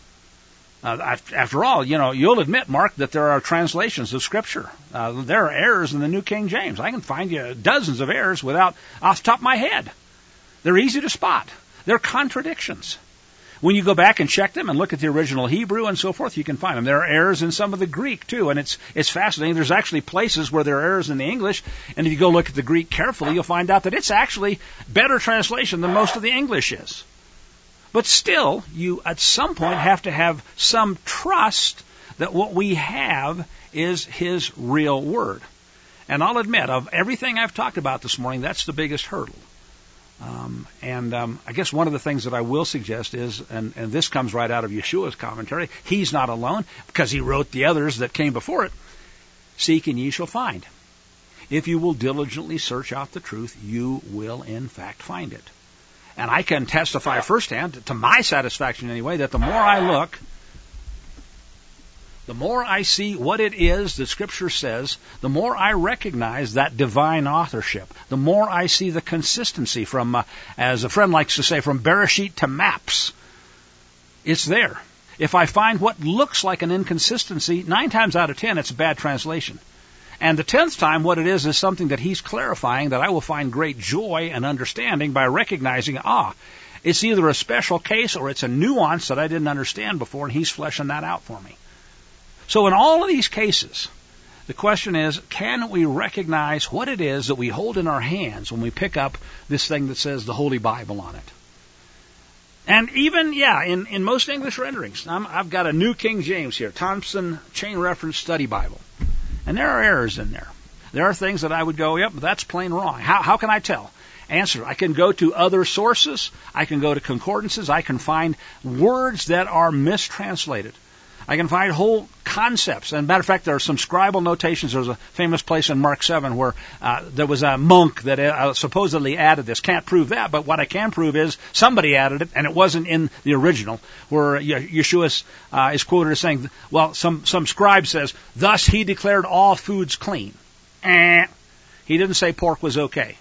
Uh, after all, you know, you'll admit, Mark, that there are translations of Scripture. Uh, there are errors in the New King James. I can find you dozens of errors without off the top of my head. They're easy to spot. They're contradictions. When you go back and check them and look at the original Hebrew and so forth, you can find them. There are errors in some of the Greek, too, and it's it's fascinating. There's actually places where there are errors in the English, and if you go look at the Greek carefully, you'll find out that it's actually better translation than most of the English is. But still, you at some point have to have some trust that what we have is His real Word. And I'll admit, of everything I've talked about this morning, that's the biggest hurdle. Um, and um, I guess one of the things that I will suggest is, and, and this comes right out of Yeshua's commentary, He's not alone, because He wrote the others that came before it. Seek and ye shall find. If you will diligently search out the truth, you will in fact find it. And I can testify firsthand, to my satisfaction anyway, that the more I look, the more I see what it is that Scripture says, the more I recognize that divine authorship, the more I see the consistency from, uh, as a friend likes to say, from Bereshit to maps. It's there. If I find what looks like an inconsistency, nine times out of ten, it's a bad translation. And the tenth time, what it is is something that He's clarifying that I will find great joy and understanding by recognizing, ah, it's either a special case or it's a nuance that I didn't understand before, and He's fleshing that out for me. So in all of these cases, the question is, can we recognize what it is that we hold in our hands when we pick up this thing that says the Holy Bible on it? And even, yeah, in, in most English renderings, I'm, I've got a New King James here, Thompson Chain Reference Study Bible. And there are errors in there. There are things that I would go, yep, that's plain wrong. How, how can I tell? Answer, I can go to other sources. I can go to concordances. I can find words that are mistranslated. I can find whole concepts. And matter of fact, there are some scribal notations. There's a famous place in Mark seven where uh, there was a monk that uh, supposedly added this. Can't prove that, but what I can prove is somebody added it, and it wasn't in the original, where Yeshua uh, is quoted as saying, well, some, some scribe says, thus he declared all foods clean. Eh. He didn't say pork was okay.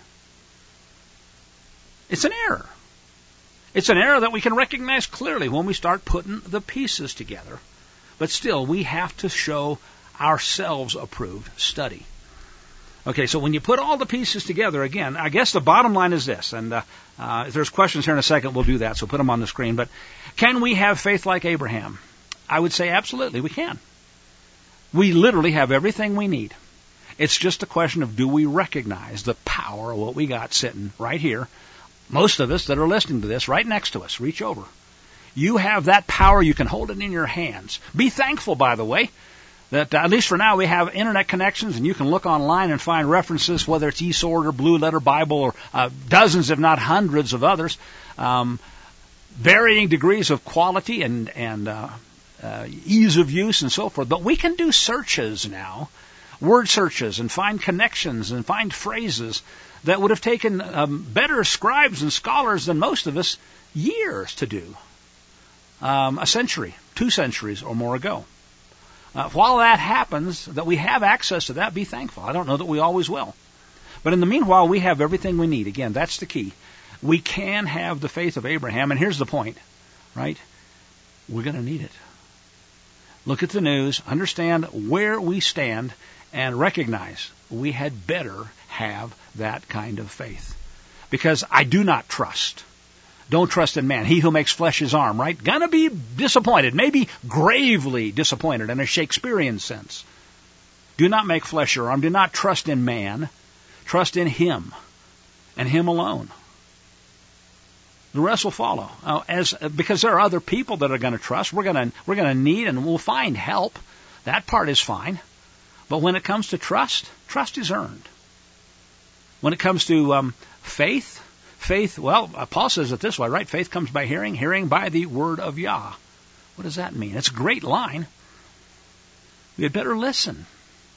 It's an error. It's an error that we can recognize clearly when we start putting the pieces together. But still, we have to show ourselves approved study. Okay, so when you put all the pieces together, again, I guess the bottom line is this, and uh, uh, if there's questions here in a second, we'll do that, so put them on the screen. But can we have faith like Abraham? I would say absolutely we can. We literally have everything we need. It's just a question of, do we recognize the power of what we got sitting right here? Most of us that are listening to this, right next to us, reach over. You have that power. You can hold it in your hands. Be thankful, by the way, that uh, at least for now we have internet connections, and you can look online and find references, whether it's eSword or Blue Letter Bible or uh, dozens, if not hundreds of others, um, varying degrees of quality and, and uh, uh, ease of use and so forth. But we can do searches now, word searches, and find connections and find phrases that would have taken um, better scribes and scholars than most of us years to do, um, a century, two centuries or more ago. Uh, while that happens, that we have access to that, be thankful. I don't know that we always will. But in the meanwhile, we have everything we need. Again, that's the key. We can have the faith of Abraham, and here's the point, right? We're going to need it. Look at the news, understand where we stand, and recognize we had better have that kind of faith. Because I do not trust. Don't trust in man. He who makes flesh his arm, right? Gonna be disappointed, maybe gravely disappointed in a Shakespearean sense. Do not make flesh your arm. Do not trust in man. Trust in him and him alone. The rest will follow. Uh, as because there are other people that are going to trust. We're going to we're going to need and we'll find help. That part is fine. But when it comes to trust, trust is earned. When it comes to um, faith, faith, well, Paul says it this way, right? Faith comes by hearing, hearing by the word of Yah. What does that mean? It's a great line. We had better listen.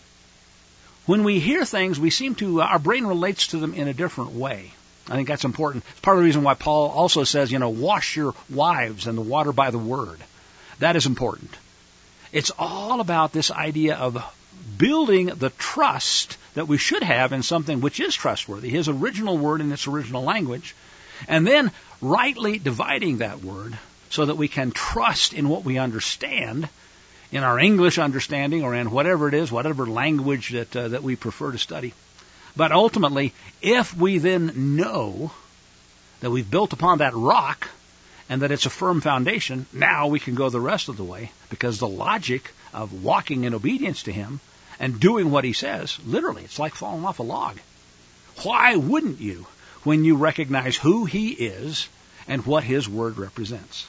When we hear things, we seem to, uh, our brain relates to them in a different way. I think that's important. It's part of the reason why Paul also says, you know, wash your wives in the water by the word. That is important. It's all about this idea of building the trust that we should have in something which is trustworthy, his original word in its original language, and then rightly dividing that word so that we can trust in what we understand, in our English understanding or in whatever it is, whatever language that uh, that we prefer to study. But ultimately, if we then know that we've built upon that rock and that it's a firm foundation, now we can go the rest of the way, because the logic of walking in obedience to him and doing what he says, literally, it's like falling off a log. Why wouldn't you when you recognize who he is and what his word represents?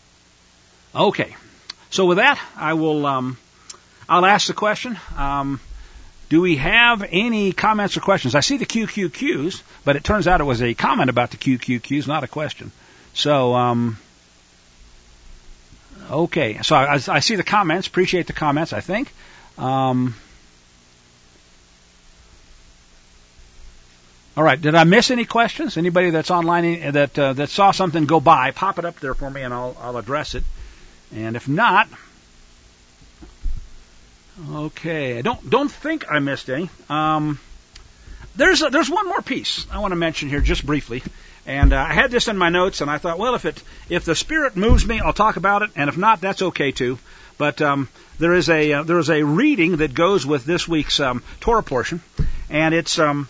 Okay, so with that, I will um, I'll ask the question. Um, do we have any comments or questions? I see the Q Q Qs, but it turns out it was a comment about the Q Q Qs, not a question. So, um, okay, so I, I see the comments. Appreciate the comments, I think. Um, all right, did I miss any questions? Anybody that's online that uh, that saw something go by, pop it up there for me, and I'll I'll address it. And if not, okay, I don't don't think I missed any. Um, there's a, there's one more piece I want to mention here just briefly. And uh, I had this in my notes, and I thought, well, if it if the Spirit moves me, I'll talk about it, and if not, that's okay too. But um, there is a uh, there is a reading that goes with this week's um, Torah portion, and it's um,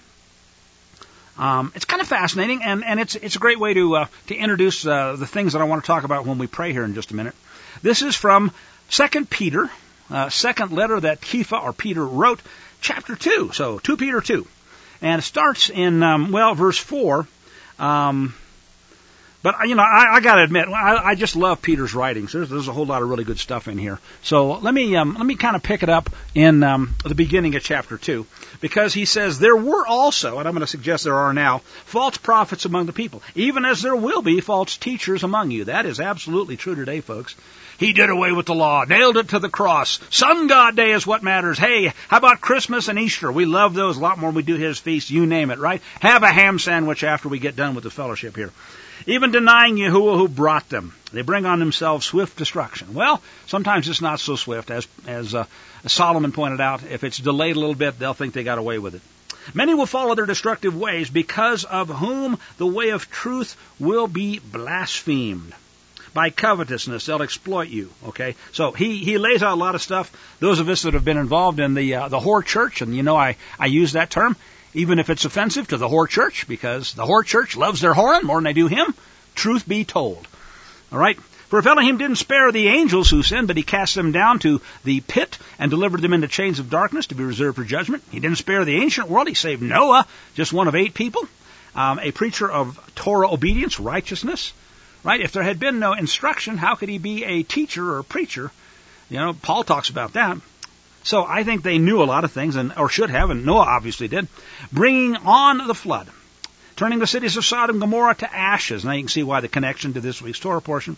um, it's kind of fascinating, and, and it's it's a great way to uh, to introduce uh, the things that I want to talk about when we pray here in just a minute. This is from Second Peter, uh, second letter that Kepha or Peter wrote, chapter two. So two Peter two, and it starts in um, well verse four. Um, but, you know, I, I got to admit, I, I just love Peter's writings. There's, there's a whole lot of really good stuff in here. So let me um, let me kind of pick it up in um, the beginning of chapter two, because he says, there were also, and I'm going to suggest there are now, false prophets among the people, even as there will be false teachers among you. That is absolutely true today, folks. He did away with the law, nailed it to the cross. Sun God Day is what matters. Hey, how about Christmas and Easter? We love those a lot more than we do his feast. You name it, right? Have a ham sandwich after we get done with the fellowship here. Even denying Yahuwah who brought them. They bring on themselves swift destruction. Well, sometimes it's not so swift. As, as uh, Solomon pointed out, if it's delayed a little bit, they'll think they got away with it. Many will follow their destructive ways, because of whom the way of truth will be blasphemed. By covetousness, they'll exploit you. Okay, so he, he lays out a lot of stuff. Those of us that have been involved in the uh, the whore church, and you know I, I use that term, even if it's offensive to the whore church, because the whore church loves their whoring more than they do him. Truth be told. All right. For if Elohim didn't spare the angels who sinned, but he cast them down to the pit and delivered them into chains of darkness to be reserved for judgment. He didn't spare the ancient world. He saved Noah, just one of eight people, um, a preacher of Torah obedience, righteousness, right? If there had been no instruction, how could he be a teacher or a preacher? You know, Paul talks about that. So I think they knew a lot of things, and or should have, and Noah obviously did. Bringing on the flood, turning the cities of Sodom and Gomorrah to ashes. Now you can see why the connection to this week's Torah portion.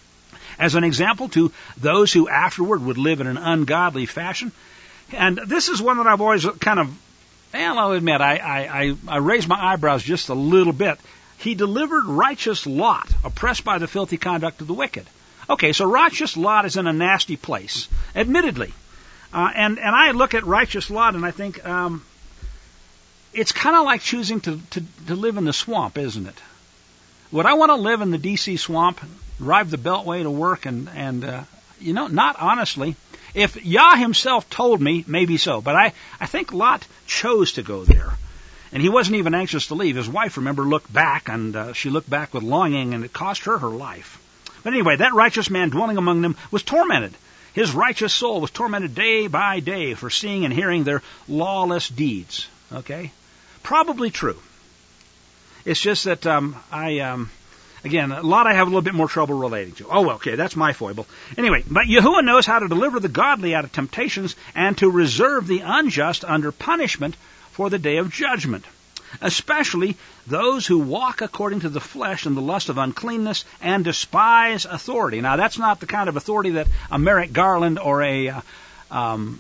As an example to those who afterward would live in an ungodly fashion. And this is one that I've always kind of, well, I'll admit, I, I, I, I raised my eyebrows just a little bit. He delivered righteous Lot, oppressed by the filthy conduct of the wicked. Okay, so righteous Lot is in a nasty place, admittedly. Uh, and, and I look at righteous Lot and I think, um, it's kind of like choosing to, to, to live in the swamp, isn't it? Would I want to live in the D C swamp, drive the Beltway to work, and, and uh, you know, not honestly. If Yah himself told me, maybe so. But I, I think Lot chose to go there. And he wasn't even anxious to leave. His wife, remember, looked back, and uh, she looked back with longing, and it cost her her life. But anyway, that righteous man dwelling among them was tormented. His righteous soul was tormented day by day for seeing and hearing their lawless deeds. Okay? Probably true. It's just that um, I, um, again, a lot I have a little bit more trouble relating to. Oh, okay, that's my foible. Anyway, but Yahuwah knows how to deliver the godly out of temptations and to reserve the unjust under punishment for the day of judgment, especially those who walk according to the flesh and the lust of uncleanness and despise authority. Now, that's not the kind of authority that a Merrick Garland or a uh, um,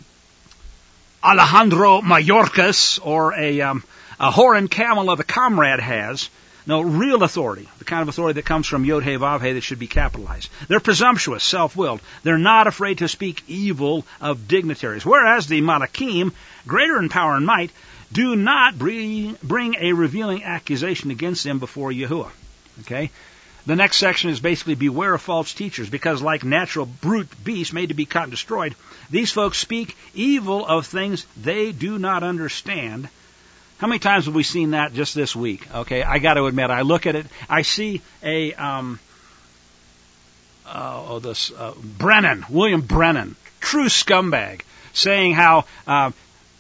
Alejandro Mayorkas or a... Um, A Horan Camel of the Comrade has. No, real authority, the kind of authority that comes from Yod-He Vav-He that should be capitalized. They're presumptuous, self-willed. They're not afraid to speak evil of dignitaries. Whereas the Malakim, greater in power and might, do not bring, bring a revealing accusation against them before Yahuwah. Okay? The next section is basically beware of false teachers, because like natural brute beasts made to be caught and destroyed, these folks speak evil of things they do not understand. How many times have we seen that just this week? Okay, I got to admit, I look at it, I see a, um, uh, oh, this, uh, Brennan, William Brennan, true scumbag, saying how, uh,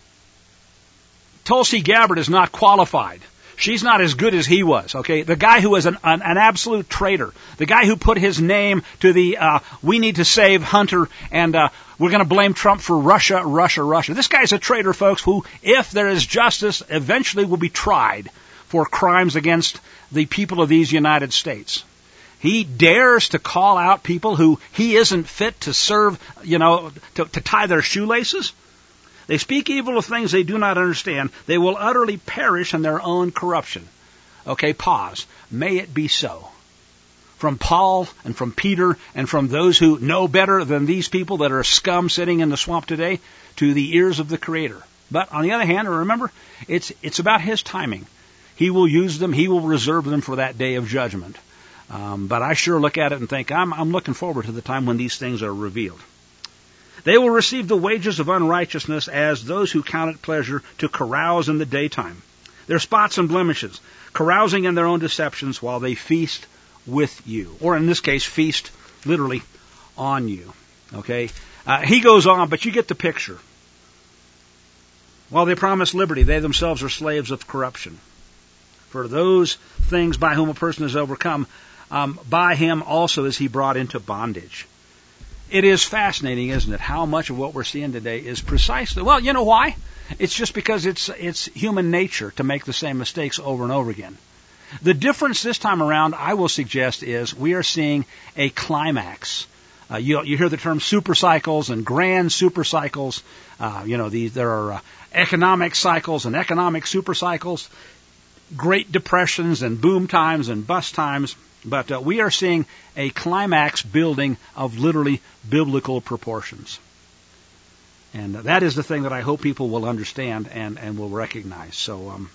Tulsi Gabbard is not qualified. She's not as good as he was, okay? The guy who was an, an, an absolute traitor. The guy who put his name to the, uh, we need to save Hunter, and uh, we're going to blame Trump for Russia, Russia, Russia. This guy's a traitor, folks, who, if there is justice, eventually will be tried for crimes against the people of these United States. He dares to call out people who he isn't fit to serve, you know, to, to tie their shoelaces. They speak evil of things they do not understand. They will utterly perish in their own corruption. Okay, pause. May it be so. From Paul and from Peter and from those who know better than these people that are scum sitting in the swamp today to the ears of the Creator. But on the other hand, remember, it's it's about His timing. He will use them. He will reserve them for that day of judgment. Um, but I sure look at it and think, I'm, I'm looking forward to the time when these things are revealed. They will receive the wages of unrighteousness as those who count it pleasure to carouse in the daytime. Their spots and blemishes, carousing in their own deceptions while they feast with you. Or in this case, feast literally on you. Okay? Uh, he goes on, but you get the picture. While they promise liberty, they themselves are slaves of corruption. For those things by whom a person is overcome, um, by him also is he brought into bondage. It is fascinating, isn't it, how much of what we're seeing today is precisely, well, you know why? It's just because it's it's human nature to make the same mistakes over and over again. The difference this time around, I will suggest, is we are seeing a climax. Uh, you, you hear the term super cycles and grand super cycles. Uh, you know, these, there are uh, economic cycles and economic super cycles, great depressions and boom times and bust times. But uh, we are seeing a climax building of literally biblical proportions. And that is the thing that I hope people will understand and, and will recognize. So, um,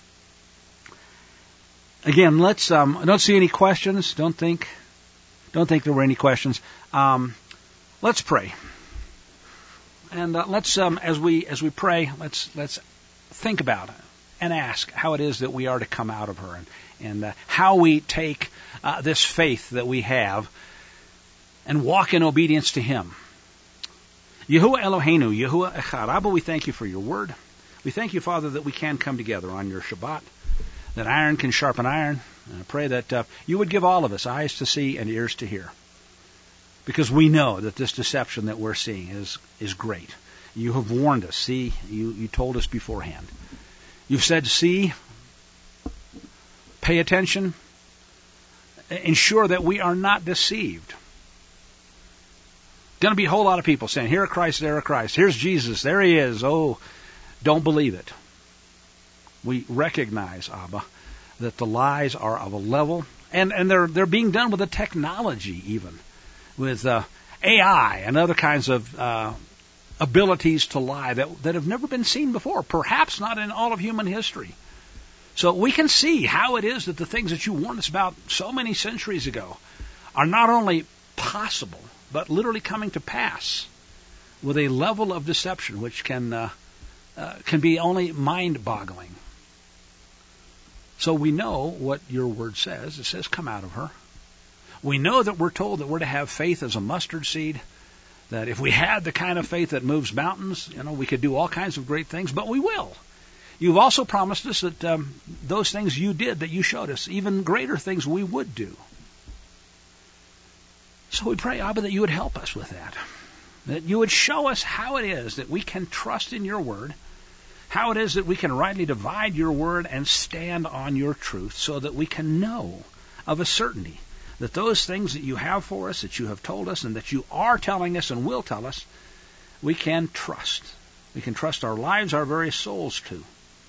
again, let's, um, I don't see any questions. Don't think, don't think there were any questions. Um, let's pray. And uh, let's, um, as we, as we pray, let's, let's think about it and ask how it is that we are to come out of her, and, and uh, how we take uh, this faith that we have and walk in obedience to Him. Yahuwah Eloheinu, Yahuwah Echad. Abba, we thank You for Your word. We thank You, Father, that we can come together on Your Shabbat, that iron can sharpen iron. And I pray that uh, you would give all of us eyes to see and ears to hear. Because we know that this deception that we're seeing is, is great. You have warned us. See, you, you told us beforehand. You've said, see, pay attention, ensure that we are not deceived. Going to be a whole lot of people saying, here a Christ, there a Christ. Here's Jesus, there he is. Oh, don't believe it. We recognize, Abba, that the lies are of a level, and, and they're they're being done with a technology even, with uh, A I and other kinds of uh, abilities to lie that, that have never been seen before, perhaps not in all of human history. So we can see how it is that the things that you warned us about so many centuries ago are not only possible, but literally coming to pass with a level of deception which can uh, uh, can be only mind-boggling. So we know what your word says. It says, come out of her. We know that we're told that we're to have faith as a mustard seed, that if we had the kind of faith that moves mountains, you know, we could do all kinds of great things, but we will. You've also promised us that um, those things you did, that you showed us, even greater things we would do. So we pray, Abba, that you would help us with that, that you would show us how it is that we can trust in your word, how it is that we can rightly divide your word and stand on your truth, so that we can know of a certainty that those things that you have for us, that you have told us, and that you are telling us and will tell us, we can trust. We can trust our lives, our very souls to.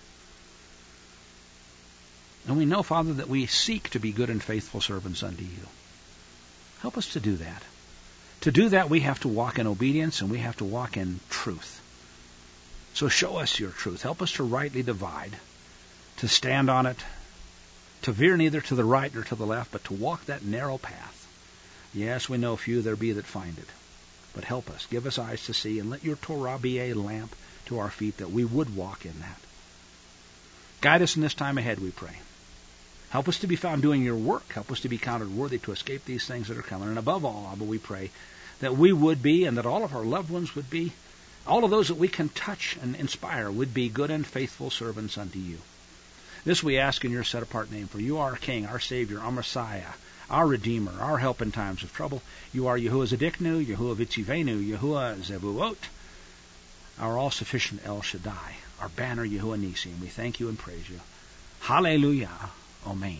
And we know, Father, that we seek to be good and faithful servants unto you. Help us to do that. To do that, we have to walk in obedience, and we have to walk in truth. So show us your truth. Help us to rightly divide, to stand on it, to veer neither to the right nor to the left, but to walk that narrow path. Yes, we know few there be that find it. But help us. Give us eyes to see, and let your Torah be a lamp to our feet, that we would walk in that. Guide us in this time ahead, we pray. Help us to be found doing your work. Help us to be counted worthy to escape these things that are coming. And above all, Abba, we pray that we would be, and that all of our loved ones would be, all of those that we can touch and inspire would be good and faithful servants unto you. This we ask in your set-apart name, for you are our King, our Savior, our Messiah, our Redeemer, our help in times of trouble. You are Yahuwah Zedeknu, Yahuwah Vitzivenu, Yahuwah Zevuot, our all-sufficient El Shaddai, our banner, Yahuwah Nisi, and we thank you and praise you. Hallelujah. Amen.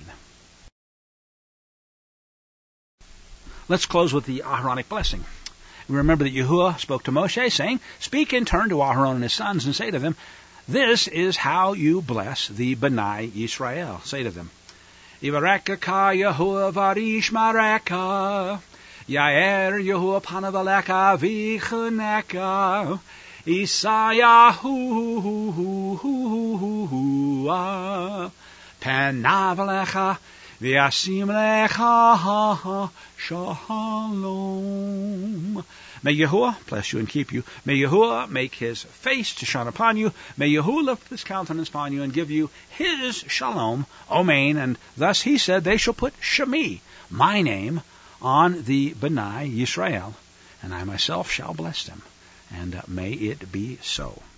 Let's close with the Aharonic blessing. We remember that Yahuwah spoke to Moshe, saying, speak in turn to Aharon and his sons, and say to them, this is how you bless the B'nai Yisrael. Say to them, Yivareka ka Yahuwah varish mareka, Yair Yahuwah panavaleka vichuneka, Isayahu Panavalecha v'yasim lecha shalom. May Yahuwah bless you and keep you. May Yahuwah make his face to shine upon you. May Yahuwah lift his countenance upon you and give you his shalom. Amen. And thus he said, they shall put Shemi, my name, on the B'nai Yisrael, and I myself shall bless them. And uh, may it be so.